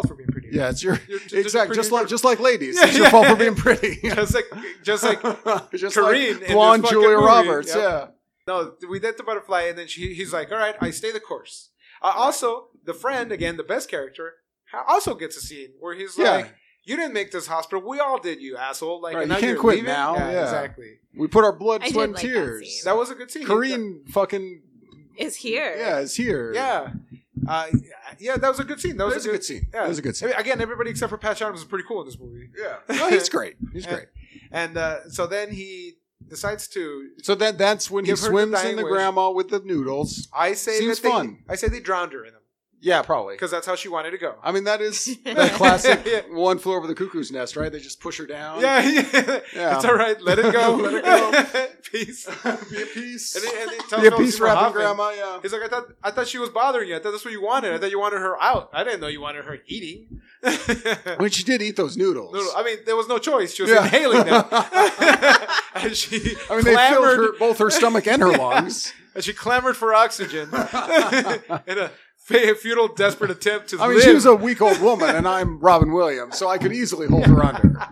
Yeah, it's your You're just exactly just pretty- like just like ladies. Yeah, it's your yeah. fault for being pretty. just like just like just Kareen like in blonde this fucking Julia movie. Roberts. Yep. Yeah. No, we did the butterfly, and then she, he's like, all right, I stay the course. Uh, also, the friend, again, the best character, ha- also gets a scene where he's Yeah. like, you didn't make this hospital. We all did, you asshole. Like, Right, and you now can't you're quit leaving? now. Yeah. exactly. We put our blood, I did sweat, and like that tears. scene. That was a good scene. Kareen fucking Is here. yeah, is here. Yeah. Uh, yeah, that was a good scene. That was, That was a good scene. Yeah. That was a good scene. I mean, again, everybody except for Patch Adams is pretty cool in this movie. Yeah. No, he's great. He's And- great. And uh, so then he decides to. So that that's when he Give her the swims dying in the wish. grandma with the noodles. I say Seems that they, fun. I say they drowned her in them Yeah, probably. because that's how she wanted to go. I mean, that is that classic Yeah. one flew over the cuckoo's nest, right? They just push her down. Yeah, yeah, Yeah. it's all right. Let it go. Let it go. Peace. Be a piece. And he, and he tells Be a Philip piece Seymour wrapping Hoffman, grandma, yeah. He's like, I thought, I thought she was bothering you. I thought that's what you wanted. I thought you wanted her out. I didn't know you wanted her eating. When she did eat those noodles. No, no, I mean, there was no choice. She was Yeah. inhaling them. And she I mean, they filled clamored, her, both her stomach and her lungs. and she clamored for oxygen in a fa- futile, desperate attempt to I mean, live. she was a weak old woman, and I'm Robin Williams, so I could easily hold her under.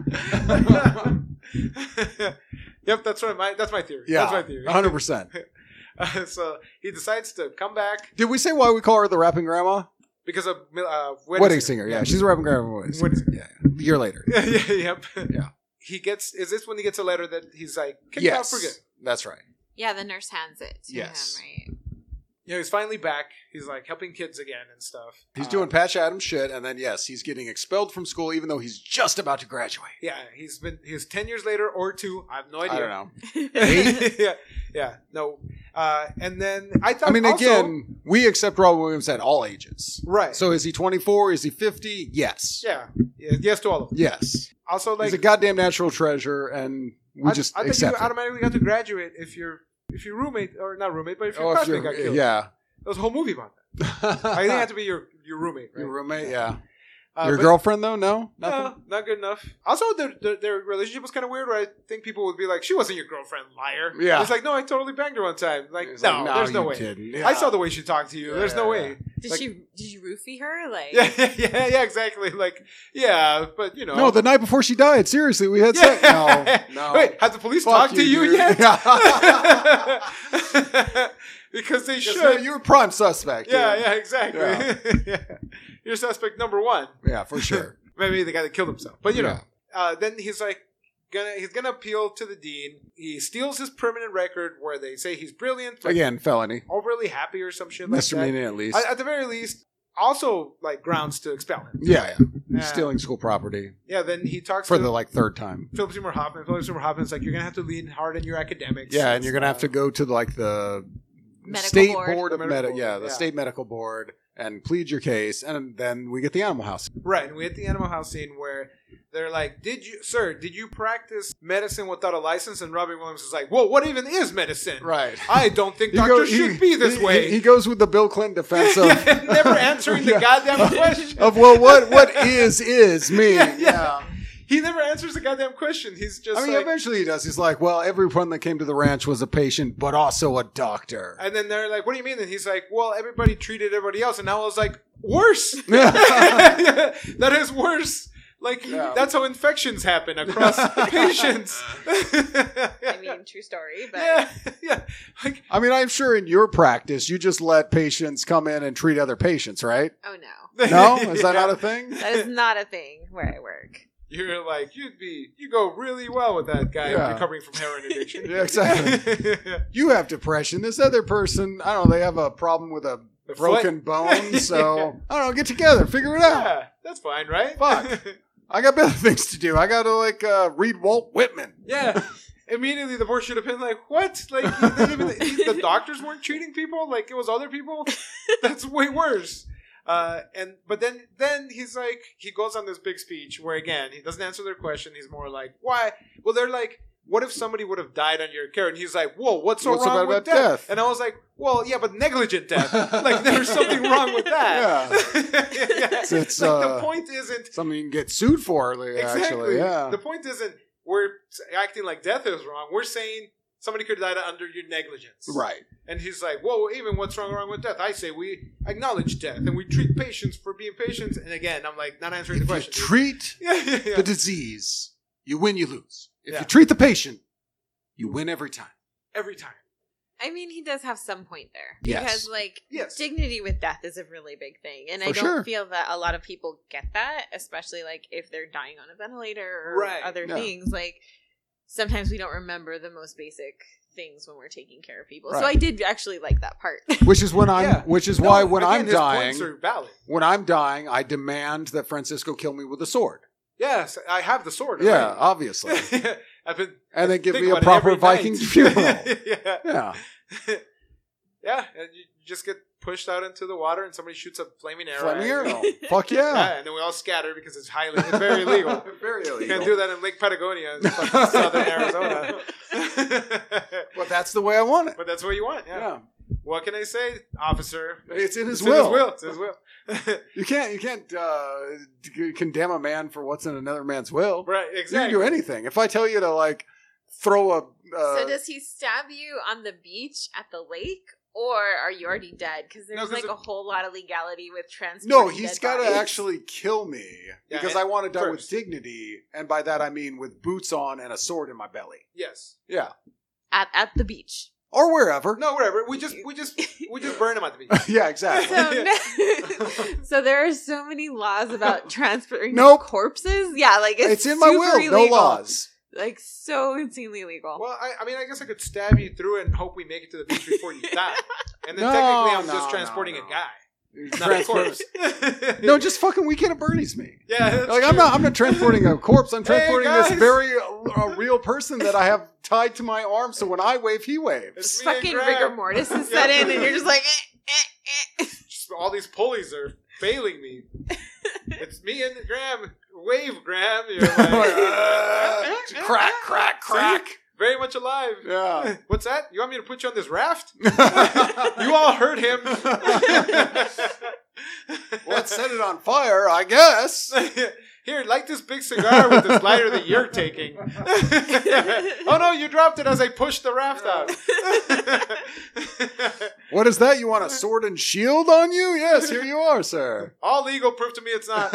Yep, that's right. My, that's my theory. Yeah, That's my theory. one hundred percent. Uh, so he decides to come back Did we say why we call her the rapping grandma? because of uh, wedding, Wedding singer, yeah. She's a rapping grandma. Wedding singer. Wedding singer. Yeah, yeah. A year later. yeah, yeah, yep. Yeah. He gets. Is this when he gets a letter that he's like kicked Yes, out for good? that's right. Yeah, the nurse hands it to Yes. him, right? Yeah, he's finally back. He's like helping kids again and stuff. He's Uh, doing Patch Adams shit, and then, yes, he's getting expelled from school even though he's just about to graduate. Yeah, he's been. He's ten years later or two. I have no idea. I don't know. yeah, yeah, no. Uh, and then I thought. I mean, also- again, we accept Robin Williams at all ages. right? So is he twenty-four? Is he fifty? Yes. yeah, yeah, yes to all of them. Yes. Also, like he's a goddamn natural treasure, and we I, just I thought accept you it. automatically got to graduate if your if your roommate or not roommate, but if your Oh, if classmate you're- got killed. yeah. There was a whole movie about that. I think it had to be your your roommate. Right? Your roommate, yeah. Uh, Your but- girlfriend, though? No? Nothing? No, not good enough. Also, their, their, their relationship was kind of weird where I think people would be like, she wasn't your girlfriend, liar. Yeah. It's like, no, I totally banged her one time. Like, He's no, like, there's no you way. didn't. I Yeah. saw the way she talked to you. There's no Yeah. way. Did Like- she did you roofie her? Like Yeah, yeah, yeah, yeah, exactly. Like, yeah, but, you know. No, the night before she died. Seriously, we had Yeah. sex. No, no. Wait, have the police Fuck talked to you, you dude. yet? Yeah. Because they Just should. know you're a prime suspect. yeah, dude. yeah, exactly. Yeah. You're suspect number one. Yeah, for sure. Maybe the guy that killed himself. But, you know. Yeah. Uh, then he's like, gonna he's gonna appeal to the dean. He steals his permanent record where they say he's brilliant, but Again, felony. overly happy or some shit like Misdemeanor at that. least. At, at the very least, also like grounds to expel him. yeah, yeah. Yeah. Stealing school property Yeah. Then he talks for to the like third time. Philip Seymour Hoffman. Philip Seymour Hoffman's like, you're gonna have to lean hard in your academics. Yeah, and you're gonna have Uh, to go to like the Medical state board. board, of The medical medical. Yeah, board, the yeah. state medical board, and plead your case, and then we get the Animal House. Right, and we hit the Animal House scene where they're like, "Did you, sir? Did you practice medicine without a license?" And Robin Williams is like, "Whoa, what even is medicine? Right. I don't think He doctors go- should he- be this he- way." He, he goes with the Bill Clinton defense of Never answering the Yeah. goddamn question. of well, what what is is me. Yeah, Yeah. yeah. He never answers the goddamn question. He's just I mean, like, eventually he does. He's like, well, everyone that came to the ranch was a patient, but also a doctor. and then they're like, "What do you mean?" And he's like, "Well, everybody treated everybody else." And now I was like, "Worse. That is worse." Like, Yeah. that's how infections happen across patients. I mean, true story, but yeah, yeah. Like, I mean, I'm sure in your practice, you just let patients come in and treat other patients, right? oh no. No? Is that Yeah. not a thing? That is not a thing where I work. You're like, you'd be, you go really well with that guy Yeah. recovering from heroin addiction. Yeah, exactly. You have depression. This other person, I don't know, they have a problem with a The broken foot. bone, so I don't know, get together, figure it out. Yeah, that's fine, right? Fuck. I got better things to do. I got to, like, uh, read Walt Whitman. Yeah. Immediately, the board should have been like, "What? Like, they didn't even, the doctors weren't treating people. Like, it was other people. That's way worse." Uh, and but then then he's like, he goes on this big speech where again he doesn't answer their question. He's more like, "Why?" Well, they're like, "What if somebody would have died on your care?" And he's like, "Whoa, what's so What's so wrong bad with about death? death? And I was like, "Well, yeah, but negligent death. Like, there's something wrong with that." Yeah. It's- it's, like uh, the point isn't Something you can get sued for, like, exactly. actually. Yeah. The point isn't we're acting like death is wrong. We're saying somebody could have died under your negligence. Right. And he's like, whoa, even what's wrong wrong with death? I say we acknowledge death and we treat patients for being patients. And again, I'm like, not answering If the you question. treat yeah, yeah, yeah. the disease, you win, you lose. If Yeah. you treat the patient, you win every time. Every time. I mean, he does have some point there. Yes. Because, like, Yes. dignity with death is a really big thing. And For I don't sure. feel that a lot of people get that, especially, like, if they're dying on a ventilator or Right. other Yeah. things. Like, sometimes we don't remember the most basic things when we're taking care of people. So Right. I did actually like that part. Which is when I'm. Yeah. Which is No, why when again, I'm his dying, points are valid. when I'm dying, I demand that Francisco kill me with a sword. Yes, I have the sword. Yeah, already. obviously. I've been And then give think me a about it proper every Viking night. funeral. yeah. Yeah. Yeah, and you just get pushed out into the water and somebody shoots a flaming arrow. Flaming at you. arrow. Fuck yeah. Yeah, and then we all scatter because it's highly, it's very illegal. Very You illegal. can't do that in Lake Patagonia in fucking southern Arizona. But that's the way I want it. But that's what you want, yeah. Yeah. What can I say, officer? It's in his It's will. in his will. It's in his will. You can't you can't uh, d- condemn a man for what's in another man's will. right, You exactly. can do anything. If I tell you to like throw a uh, So does he stab you on the beach at the lake? Or are you already dead? Because there's No, 'cause like it- a whole lot of legality with transporting no, he's dead got to bodies. actually kill me Yeah, because and I want to die first. with dignity, and by that I mean with boots on and a sword in my belly. Yes. Yeah, at at the beach. or wherever. No, whatever. We just, we just, we just burn him at the beach. Yeah, exactly. So, so there are so many laws about transporting Nope. corpses. Yeah, like it's, it's in my super will. No illegal. laws. Like so insanely illegal. Well, I, I mean, I guess I could stab you through it and hope we make it to the beach before you die. And then No, technically I'm no, just no, transporting no. a guy. Not a Transport- corpse. No, just fucking Weekend at Bernie's me. yeah, that's Like I'm true. not. I'm not transporting a corpse. I'm Hey, transporting this guys. very uh, real person that I have tied to my arm. So when I wave, he waves. It's me and Fucking Graham. rigor mortis is Yeah. set in, and you're just like, eh, eh, eh. Just all these pulleys are failing me. It's me and Graham. Wave, Graham. You're like, Uh, crack, crack, crack. See? Very much alive. Yeah. What's that? You want me to put you on this raft? You all heard him. Let's set it on fire, I guess. Here, light this big cigar with this lighter that you're taking. Oh no, you dropped it as I pushed the raft out. What is that? You want a sword and shield on you? Yes, here you are, sir. All legal, proof to me it's not.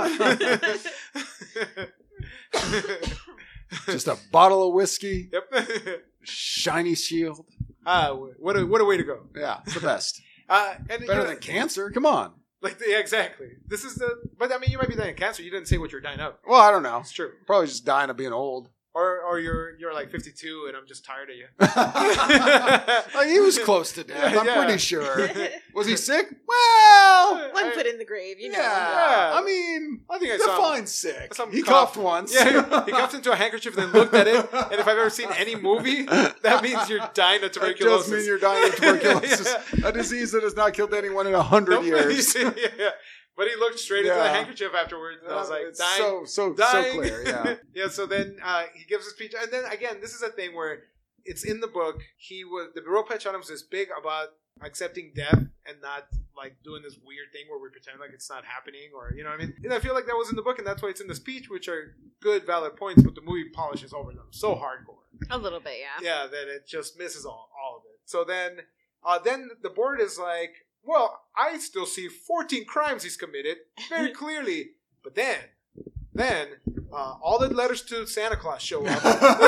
Just a bottle of whiskey, Yep. shiny shield. Ah, what a what a way to go. Yeah, it's the best. Uh, and you Better know, than cancer. Come on. like yeah, exactly. This is the. But I mean, you might be dying of cancer. You didn't say what you're dying of. Well, I don't know. It's true. Probably just dying of being old. Or or you're you're like fifty-two and I'm just tired of you. Like, he was close to death. I'm Yeah. pretty sure. Was he sick? Well, One I- foot in the grave, you know. yeah. I mean, I think I saw him. define sick. I saw him He cough. coughed once. Yeah, he coughed into a handkerchief and then looked at it. And if I've ever seen any movie, that means you're dying of That tuberculosis. just means you're dying of tuberculosis, a disease that has not killed anyone in a hundred Nope. years. yeah. But he looked straight into the Yeah. handkerchief afterwards, and I was like, it's dying, so so dying. so clear. Yeah. yeah. So then uh, he gives a speech, and then again, this is a thing where it's in the book. He was the Bureau Patch Adams is big about accepting death and not like doing this weird thing where we pretend like it's not happening, or you know what I mean. And I feel like that was in the book, and that's why it's in the speech, which are good, valid points. But the movie polishes over them so hardcore. A little bit, yeah. Yeah, that it just misses all, all of it. So then, uh, then the board is like, well, I still see fourteen crimes he's committed very clearly. But then, then, uh, all the letters to Santa Claus show up.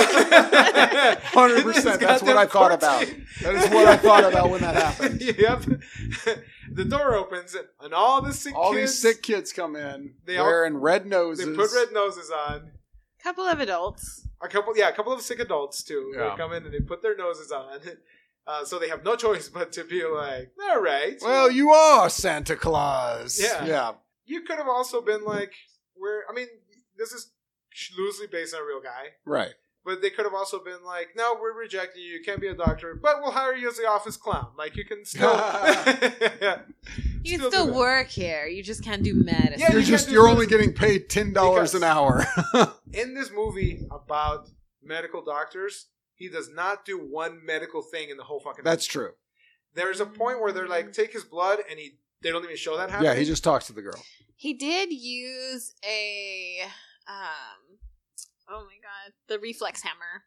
Hundred percent. That's what I thought about. That is what I thought about when that happened. Yep. The door opens and, and all the sick All kids, these sick kids come in They all- wearing red noses. they put red noses on. Couple of adults. A couple, yeah, a couple of sick adults too. Yeah. They come in and they put their noses on. Uh, so they have no choice but to be like, all right. Well, you are Santa Claus. Yeah. Yeah. You could have also been like, we're, I mean, this is loosely based on a real guy, Right. but they could have also been like, no, we're rejecting you. You can't be a doctor, but we'll hire you as the office clown. Like, you can still. yeah. You Still can still do that. work here. You just can't do medicine. Yeah, You're you just can't do you're this. only getting paid ten dollars Because- an hour. In this movie about medical doctors, he does not do one medical thing in the whole fucking That's movie. true. There's a point where they're like, take his blood, and he they don't even show that happening. Yeah, he just talks to the girl. He did use a um oh my god, the reflex hammer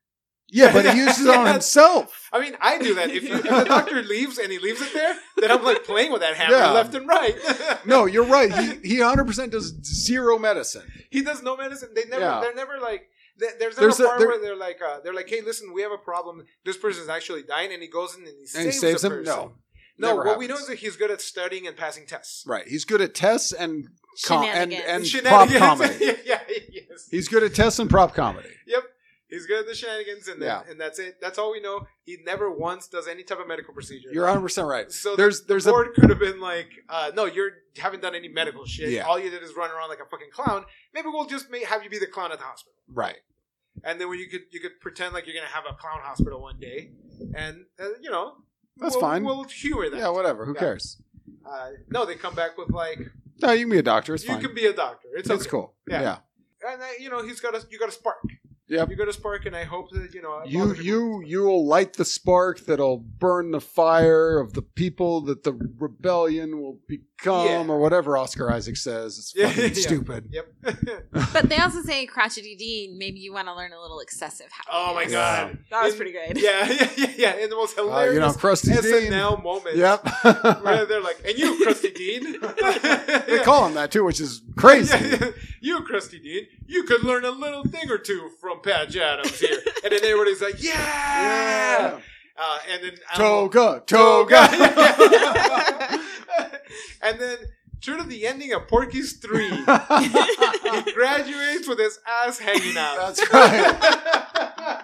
Yeah, but he uses it on himself. I mean, I do that. If, you, if the doctor leaves and he leaves it there, then I'm like playing with that hammer Yeah. left and right. No, you're right. He he one hundred percent does zero medicine. He does no medicine. They never. Yeah. They're never like. th- There's There's never a- a part there- where they're like, uh, they're like, hey, listen, we have a problem. This person's actually dying, and he goes in and he And saves, he saves the him? person. No. No, Never what we know happens. is that he's good at studying and passing tests. Right. He's good at tests and com- and, Shenanigans. and prop Shenanigans. comedy. yeah, yeah, yes. He's good at tests and prop comedy. Yep. He's good at the shenanigans, and then, Yeah. and that's it. That's all we know. He never once does any type of medical procedure. You're one hundred percent right. So there's the, there's the a board could have been like, uh, no, you haven't done any medical shit. Yeah. All you did is run around like a fucking clown. Maybe we'll just may have you be the clown at the hospital. right. And then when you could you could pretend like you're gonna have a clown hospital one day, and uh, you know That's we'll, fine. We'll humor that. Yeah, whatever. Who Yeah. cares? Uh, no, they come back with like No, you can be a doctor. It's you fine. can be a doctor. It's It's okay. cool. Yeah. Yeah. And uh, you know he's got a you got a spark. Yep. You got a spark, and I hope that you know You other people- you you will light the spark that'll burn the fire of the people that the rebellion will become, Yeah. or whatever Oscar Isaac says. It's Yeah, fucking yeah. stupid. Yep. But they also say Crotchety Dean, maybe you want to learn a little excessive happiness. Oh my god, That was In- pretty good. Yeah, yeah, yeah, yeah. In the most Uh, hilarious you know, Krusty S Dean. N L moment. Yep. Where they're like, and you, Krusty Dean. They call him that too, which is crazy. Yeah, yeah. You, Krusty Dean, you could learn a little thing or two from Patch Adams here. And then everybody's like, yeah! Yeah. Uh, and then Animal- Toga, Toga. toga. And then, true to the ending of Porky's three, he graduates with his ass hanging out. That's right.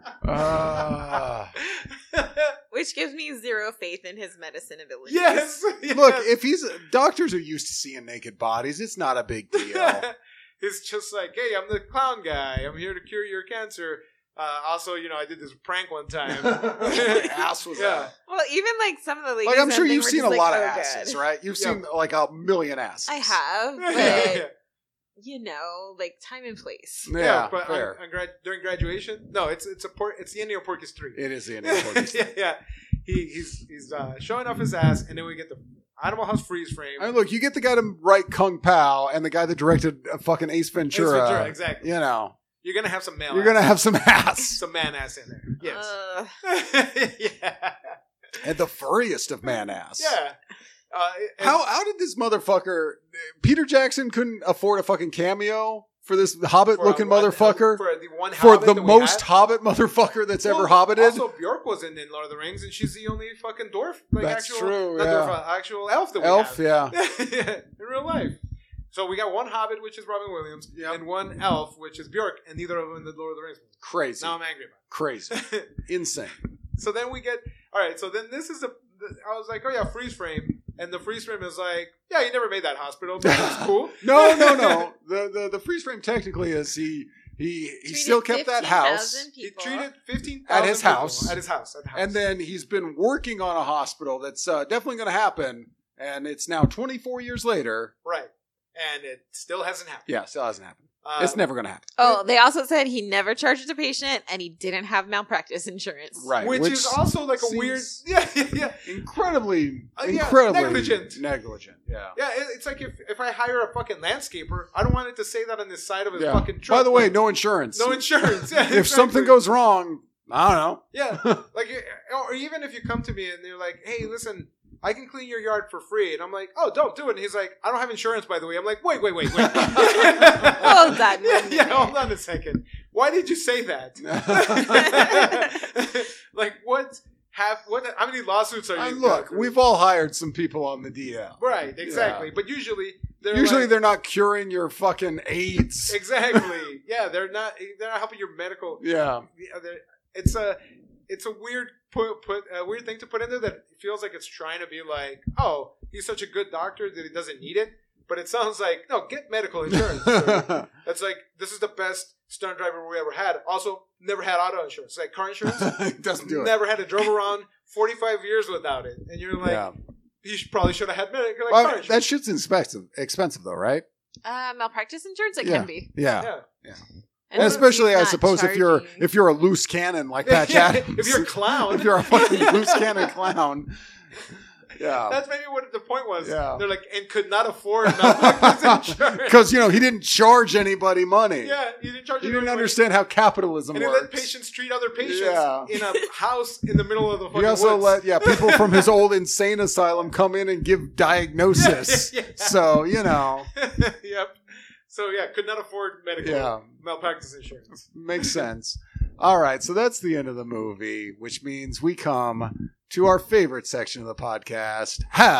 Uh, Which gives me zero faith in his medicine abilities. yes, yes. look, if he's doctors are used to seeing naked bodies, it's not a big deal. It's just like, hey, I'm the clown guy. I'm here to cure your cancer. Uh, also, you know, I did this prank one time. My ass was Yeah. out. Well, even like some of the ladies, Like I'm and sure they you've were seen a just lot like, of oh, asses, God. right? You've Yeah. seen like a million asses. I have, but yeah, you know, like time and place. Yeah, yeah, but on, fair. on grad- during graduation, no, it's it's a por- it's the ending of Porky's three. It is the end of the yeah, yeah. He he's he's uh, showing off his ass, and then we get the Animal House freeze frame. I mean, look, you get the guy to write Kung Pao and the guy that directed uh, fucking Ace Ventura. Ace Ventura, exactly. You know, You're gonna have some male. you're gonna ass. have some ass. some man ass in there. Yes. Uh, yeah. And the furriest of man ass. Yeah. Uh, and- How how did this motherfucker Peter Jackson couldn't afford a fucking cameo for this Hobbit for, looking uh, one- motherfucker? for the one For Hobbit the that we most had? Hobbit motherfucker that's ever Well, hobbited? Also, Bjork wasn't in Lord of the Rings, and she's the only fucking dwarf. Like That's actual, true, not yeah. dwarf, uh, actual elf that we Elf, have. yeah. in real life. So we got one Hobbit, which is Robin Williams, Yep. and one elf, which is Bjork, and neither of them in the Lord of the Rings movie. Crazy. Now I'm angry Crazy. about it. Insane. So then we get all right. So then this is a. I was like, oh yeah, freeze frame, and the freeze frame is like, yeah, you never made that hospital, but it's cool. No, no, no. The, the the freeze frame technically is he he he treated still kept that house. fifteen thousand He people. treated fifteen At his house. at his house, at the house, And then he's been working on a hospital that's uh, definitely going to happen. And it's now twenty-four years later. right, and it still hasn't happened. Yeah, still hasn't happened. Uh, It's never going to happen. Oh, they also said he never charged a patient and he didn't have malpractice insurance. Right. which, is also like a seems weird, yeah, yeah, yeah. incredibly, Uh, yeah, incredibly negligent. Negligent. Yeah. Yeah, it- it's like if, if I hire a fucking landscaper, I don't want it to say that on the side of his Yeah. fucking truck. By the way, like, no insurance. no insurance. Yeah, If exactly. something goes wrong, I don't know. yeah, like, or even if you come to me and they're like, "Hey, listen, I can clean your yard for free," and I'm like, "Oh, don't do it." And he's like, "I don't have insurance, by the way." I'm like, "Wait, wait, wait, wait." Hold on one Yeah, yeah, minute. hold on a second. Why did you say that? Like, what? Have what? How many lawsuits are you? And look, we've all hired some people on the D L. right, exactly. Yeah. But usually, they're Usually like, they're not curing your fucking AIDS. exactly. Yeah, they're not. They're not helping your medical. Yeah. Yeah, they're- it's a it's a weird put put a weird thing to put in there that feels like it's trying to be like, oh, he's such a good doctor that he doesn't need it. But it sounds like, no, get medical insurance. So it's like, this is the best stunt driver we ever had. Also, never had auto insurance. Like car insurance, Doesn't do it. never had it. Drove around forty-five years without it. And you're like, Yeah. he should, probably should have had medical like, Well, car that insurance. shit's expensive, expensive though, right? Uh, malpractice insurance? It Yeah. can be. Yeah. Yeah. And And especially, he's I not suppose, if you're charging- if you're a loose cannon like Patch Adams, If you're a clown. if you're a fucking loose cannon clown, Yeah. That's maybe what the point was. Yeah. They're like, and could not afford malpractice insurance. Because, you know, he didn't charge anybody money. Yeah, he didn't charge He anybody didn't money. understand how capitalism And he works. let patients treat other patients Yeah. in a house in the middle of the fucking He also woods. let yeah people from his old insane asylum come in and give diagnosis. Yeah, yeah, yeah. So, you know, Yep. So yeah, could not afford medical Yeah. malpractice insurance. makes sense. All right, so that's the end of the movie, which means we come to our favorite section of the podcast.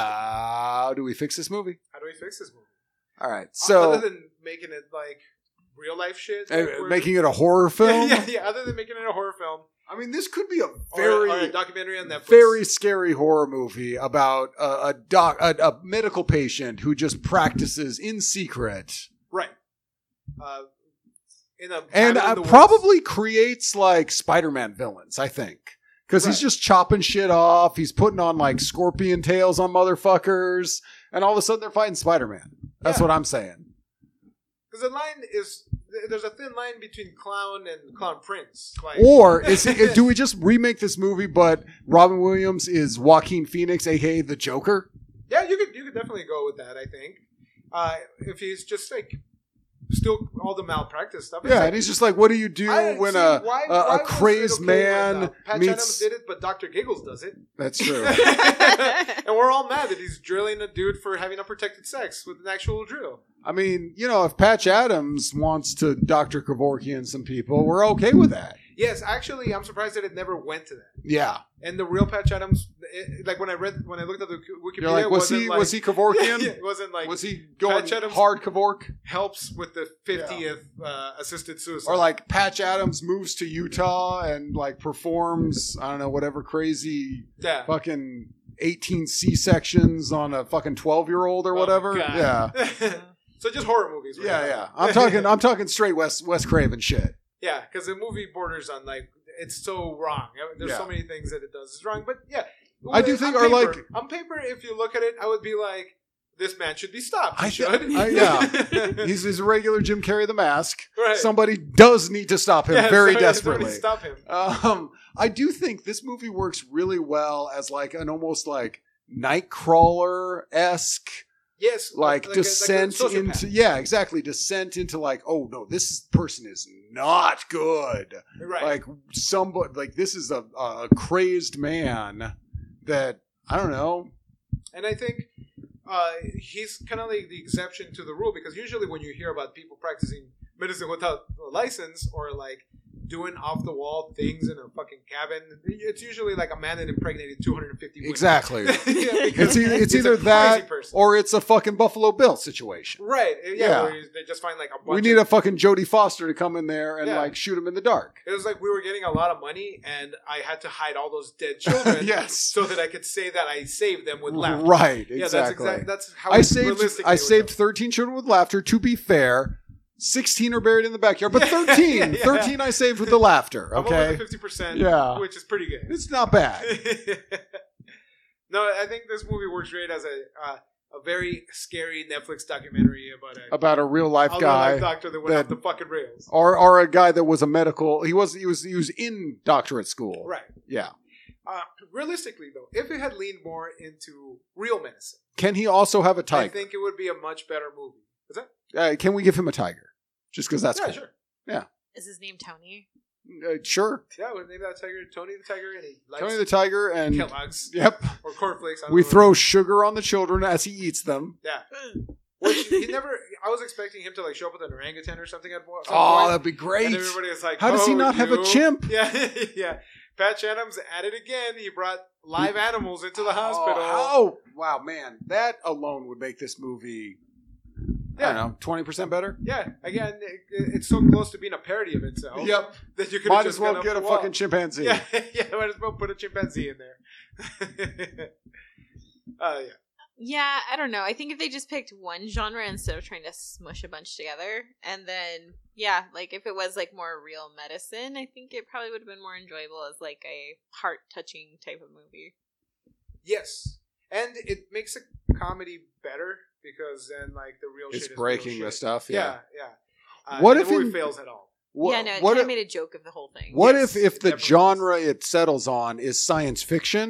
How do we fix this movie? How do we fix this movie? All right, so other than making it like real life shit, uh, like, we're- making it a horror film. yeah, yeah, other than making it a horror film, I mean, this could be a or, very, or a documentary on Netflix. very scary horror movie about a, a doc, a, a medical patient who just practices in secret. right. Uh, in a And cabin in uh, the woods. probably creates like Spider-Man villains, I think. Because he's Right. just chopping shit off. He's putting on like scorpion tails on motherfuckers. And all of a sudden they're fighting Spider-Man. That's Yeah. what I'm saying. because the line is there's a thin line between clown and clown prince. Like, Or is it, do we just remake this movie, but Robin Williams is Joaquin Phoenix, aka the Joker? yeah, you could you could definitely go with that. I think uh, if he's just like still all the malpractice stuff. It's Yeah, like, and he's just like, what do you do I- when see, a, why- a, why a was it crazed okay man when, uh, Patch meets... Adams did it, but Doctor Giggles does it. That's true. And we're all mad that he's drilling a dude for having unprotected sex with an actual drill. I mean, you know, if Patch Adams wants to Doctor Kevorkian some people, we're okay with that. Yes, actually, I'm surprised that it never went to that. Yeah. And the real Patch Adams, it, like when I read, when I looked at the Wikipedia, You're like, it was wasn't he like, was he Kevorkian? Yeah, it wasn't like Was he going Patch Adams- hard Kevork? helps with the fiftieth uh, assisted suicide. Or like Patch Adams moves to Utah and like performs, I don't know, whatever crazy yeah. fucking eighteen C-sections on a fucking twelve-year-old or Oh, whatever. God. Yeah. So just horror movies. we're Yeah, talking yeah. about. I'm talking I'm talking straight Wes Wes Craven shit. Yeah, because the movie borders on like it's so wrong. There's Yeah. so many things that it does is wrong. But yeah, I do think on are, paper, like- on paper, if you look at it, I would be like, this man should be stopped. He I should. th- I- yeah. He's, he's a regular Jim Carrey the Mask. Right. Somebody does need to stop him Yeah, very somebody- desperately. somebody stop him. Um, I do think this movie works really well as like an almost like Nightcrawler esque Yes, like, like a- like a descent sociopath. into yeah exactly descent into like oh no this person is not good right. like somebody like this is a, a crazed man that I don't know And I think uh, he's kind of like the exception to the rule because usually when you hear about people practicing medicine without a license or like doing off the wall things in a fucking cabin, it's usually like a man that impregnated two hundred fifty women. exactly Yeah, it's because either it's he's a either crazy that person. or it's a fucking Buffalo Bill situation. Right. Yeah. Yeah. Where you- they just find like a bunch We need of, a fucking Jodie Foster to come in there and Yeah. like shoot him in the dark. It was like we were getting a lot of money and I had to hide all those dead children Yes. so that I could say that I saved them with laughter. Right, Yeah, that's exactly. exactly that's how I it saved realistically I would saved go. thirteen children with laughter. To be fair, sixteen are buried in the backyard, but thirteen, Yeah, yeah. thirteen I saved with the laughter. I'm over Okay, the fifty percent, Yeah. which is pretty good. it's not bad. No, I think this movie works great as a uh, a very scary Netflix documentary about a About a real life a guy, life doctor that went that- off the fucking rails. or or a guy that was a medical. He was he was he was in doctorate school. Right. Yeah. Uh, realistically, though, if it had leaned more into real medicine, Can he also have a I tiger? think it would be a much better movie. Is that? Uh, can we give him a tiger? Just because that's yeah, cool. sure. Is his name Tony? Uh, sure. Yeah, we'll name that tiger Tony the Tiger, and he likes Tony the tiger and Kellogg's yep. or cornflakes. I don't We know. throw sugar on the children as he eats them. Yeah. Which he never. I was expecting him to like show up with an orangutan or something at one some Oh, point. that'd be great. And everybody was like, How does he "Oh, not have a you?" chimp? Yeah, yeah. Patch Adams at it again. He brought live animals into the hospital. Oh, oh, wow, man. That alone would make this movie, I Yeah. don't know, twenty percent better? Yeah, again, it, it's so close to being a parody of itself. Yep. That you could Might just as well gone get a up the wall. fucking chimpanzee. Yeah, yeah. Might as well put a chimpanzee in there. uh, yeah. Yeah, I don't know. I think if they just picked one genre instead of trying to smush a bunch together, and then yeah, like if it was like more real medicine, I think it probably would have been more enjoyable as like a heart touching type of movie. Yes, and it makes a comedy better because then like the real It's shit is breaking real the shit. stuff, Yeah, yeah. yeah. Uh, What and if the movie in- fails at all? What, yeah, no, it what kind of if, made a joke of the whole thing. what Yes, if if it the definitely genre it settles on is science fiction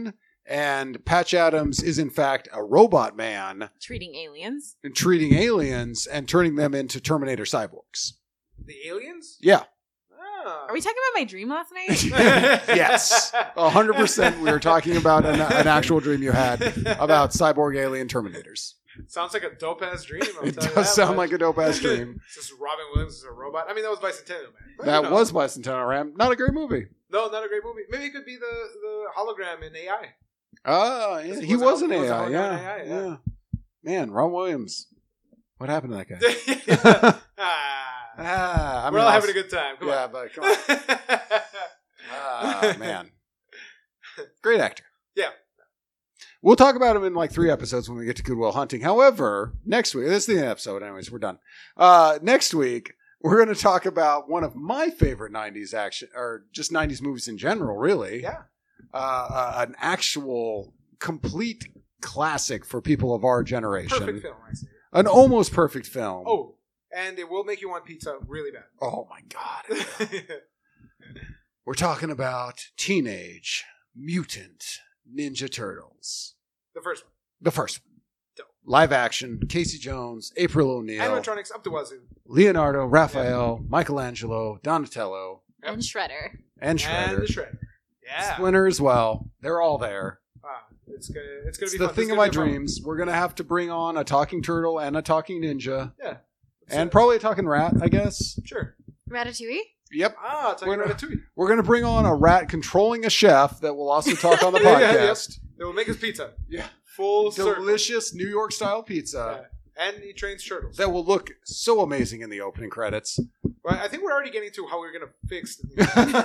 And Patch Adams is, in fact, a robot man Treating aliens. and treating aliens and turning them into Terminator cyborgs. The aliens? Yeah. Ah. Are we talking about my dream last night? Yes. one hundred percent we were talking about an, an actual dream you had about cyborg alien Terminators. Sounds like a dope ass dream. I'll It tell you does that sound much. like a dope-ass dream. It's just Robin Williams is a robot. I mean, that was Bicentennial Man. But, That you know. was Bicentennial Ram. Not a great movie. No, not a great movie. Maybe it could be the, the hologram in A I. Ah, yeah, It he was was a- an it was a A I, hologram yeah, in A I, yeah. yeah. Man, Ron Williams. What happened to that guy? ah, ah, I mean, we're all I having was- a good time. Come yeah, on. but come on. Ah, man. Great actor. Yeah. We'll talk about him in like three episodes when we get to Good Will Hunting. However, next week, this is the episode, anyways, we're done. Uh, next week, we're going to talk about one of my favorite nineties action, or just nineties movies in general, really. Yeah. Uh, uh, an actual complete classic for people of our generation. Perfect film, I say. An almost perfect film. Oh, and it will make you want pizza really bad. Oh my God. We're talking about Teenage Mutant Ninja Turtles. The first one. The first one. Dope. Live action, Casey Jones, April O'Neil, Animatronics up to wazoo. Leonardo, Raphael, Michelangelo, Donatello, And Shredder. and Shredder. And the Shredder. Yeah. Splinter as well. They're all there. Ah, it's gonna, it's gonna It's be the fun. thing This of is my gonna be fun. dreams. We're going to have to bring on a talking turtle and a talking ninja. Yeah. And So- probably a talking rat, I guess. Sure. Ratatouille? Yep. Ah, it's like We're gonna- Ratatouille. We're going to bring on a rat controlling a chef that will also talk on the Yeah, yeah, podcast. They will make us pizza. Yeah. Full circle. Delicious New York style pizza Yeah. And he trains turtles. that will look so amazing in the opening credits. Well, I think we're already getting to how we're going to fix the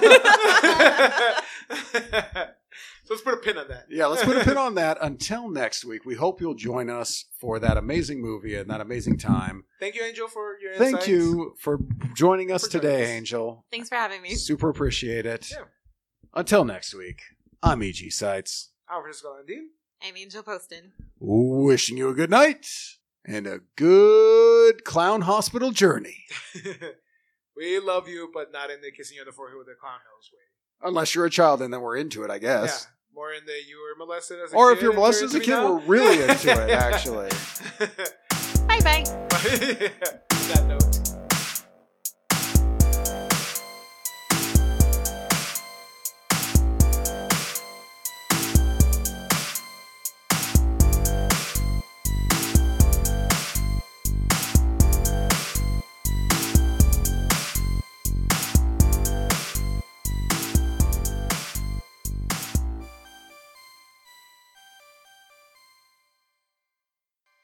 So let's put a pin on that. Yeah, let's put a pin on that. Until next week, we hope you'll join us for that amazing movie and that amazing time. Thank you, Angel, for your Thank insights. you for joining us For joining today, us. Angel. Thanks for having me. Super appreciate it. Yeah. Until next week, I'm E G Sites, I'm Francisco Landin. I'm Angel Poston. wishing you a good night and a good clown hospital journey. We love you, but not in the kissing you on the forehead with a clown nose way. Unless you're a child, and then we're into it, I guess. Yeah. More in the you were molested as a Or kid. if you're and molested as a turned kid, to me we're really into it, actually. now. Bye bye. On that note.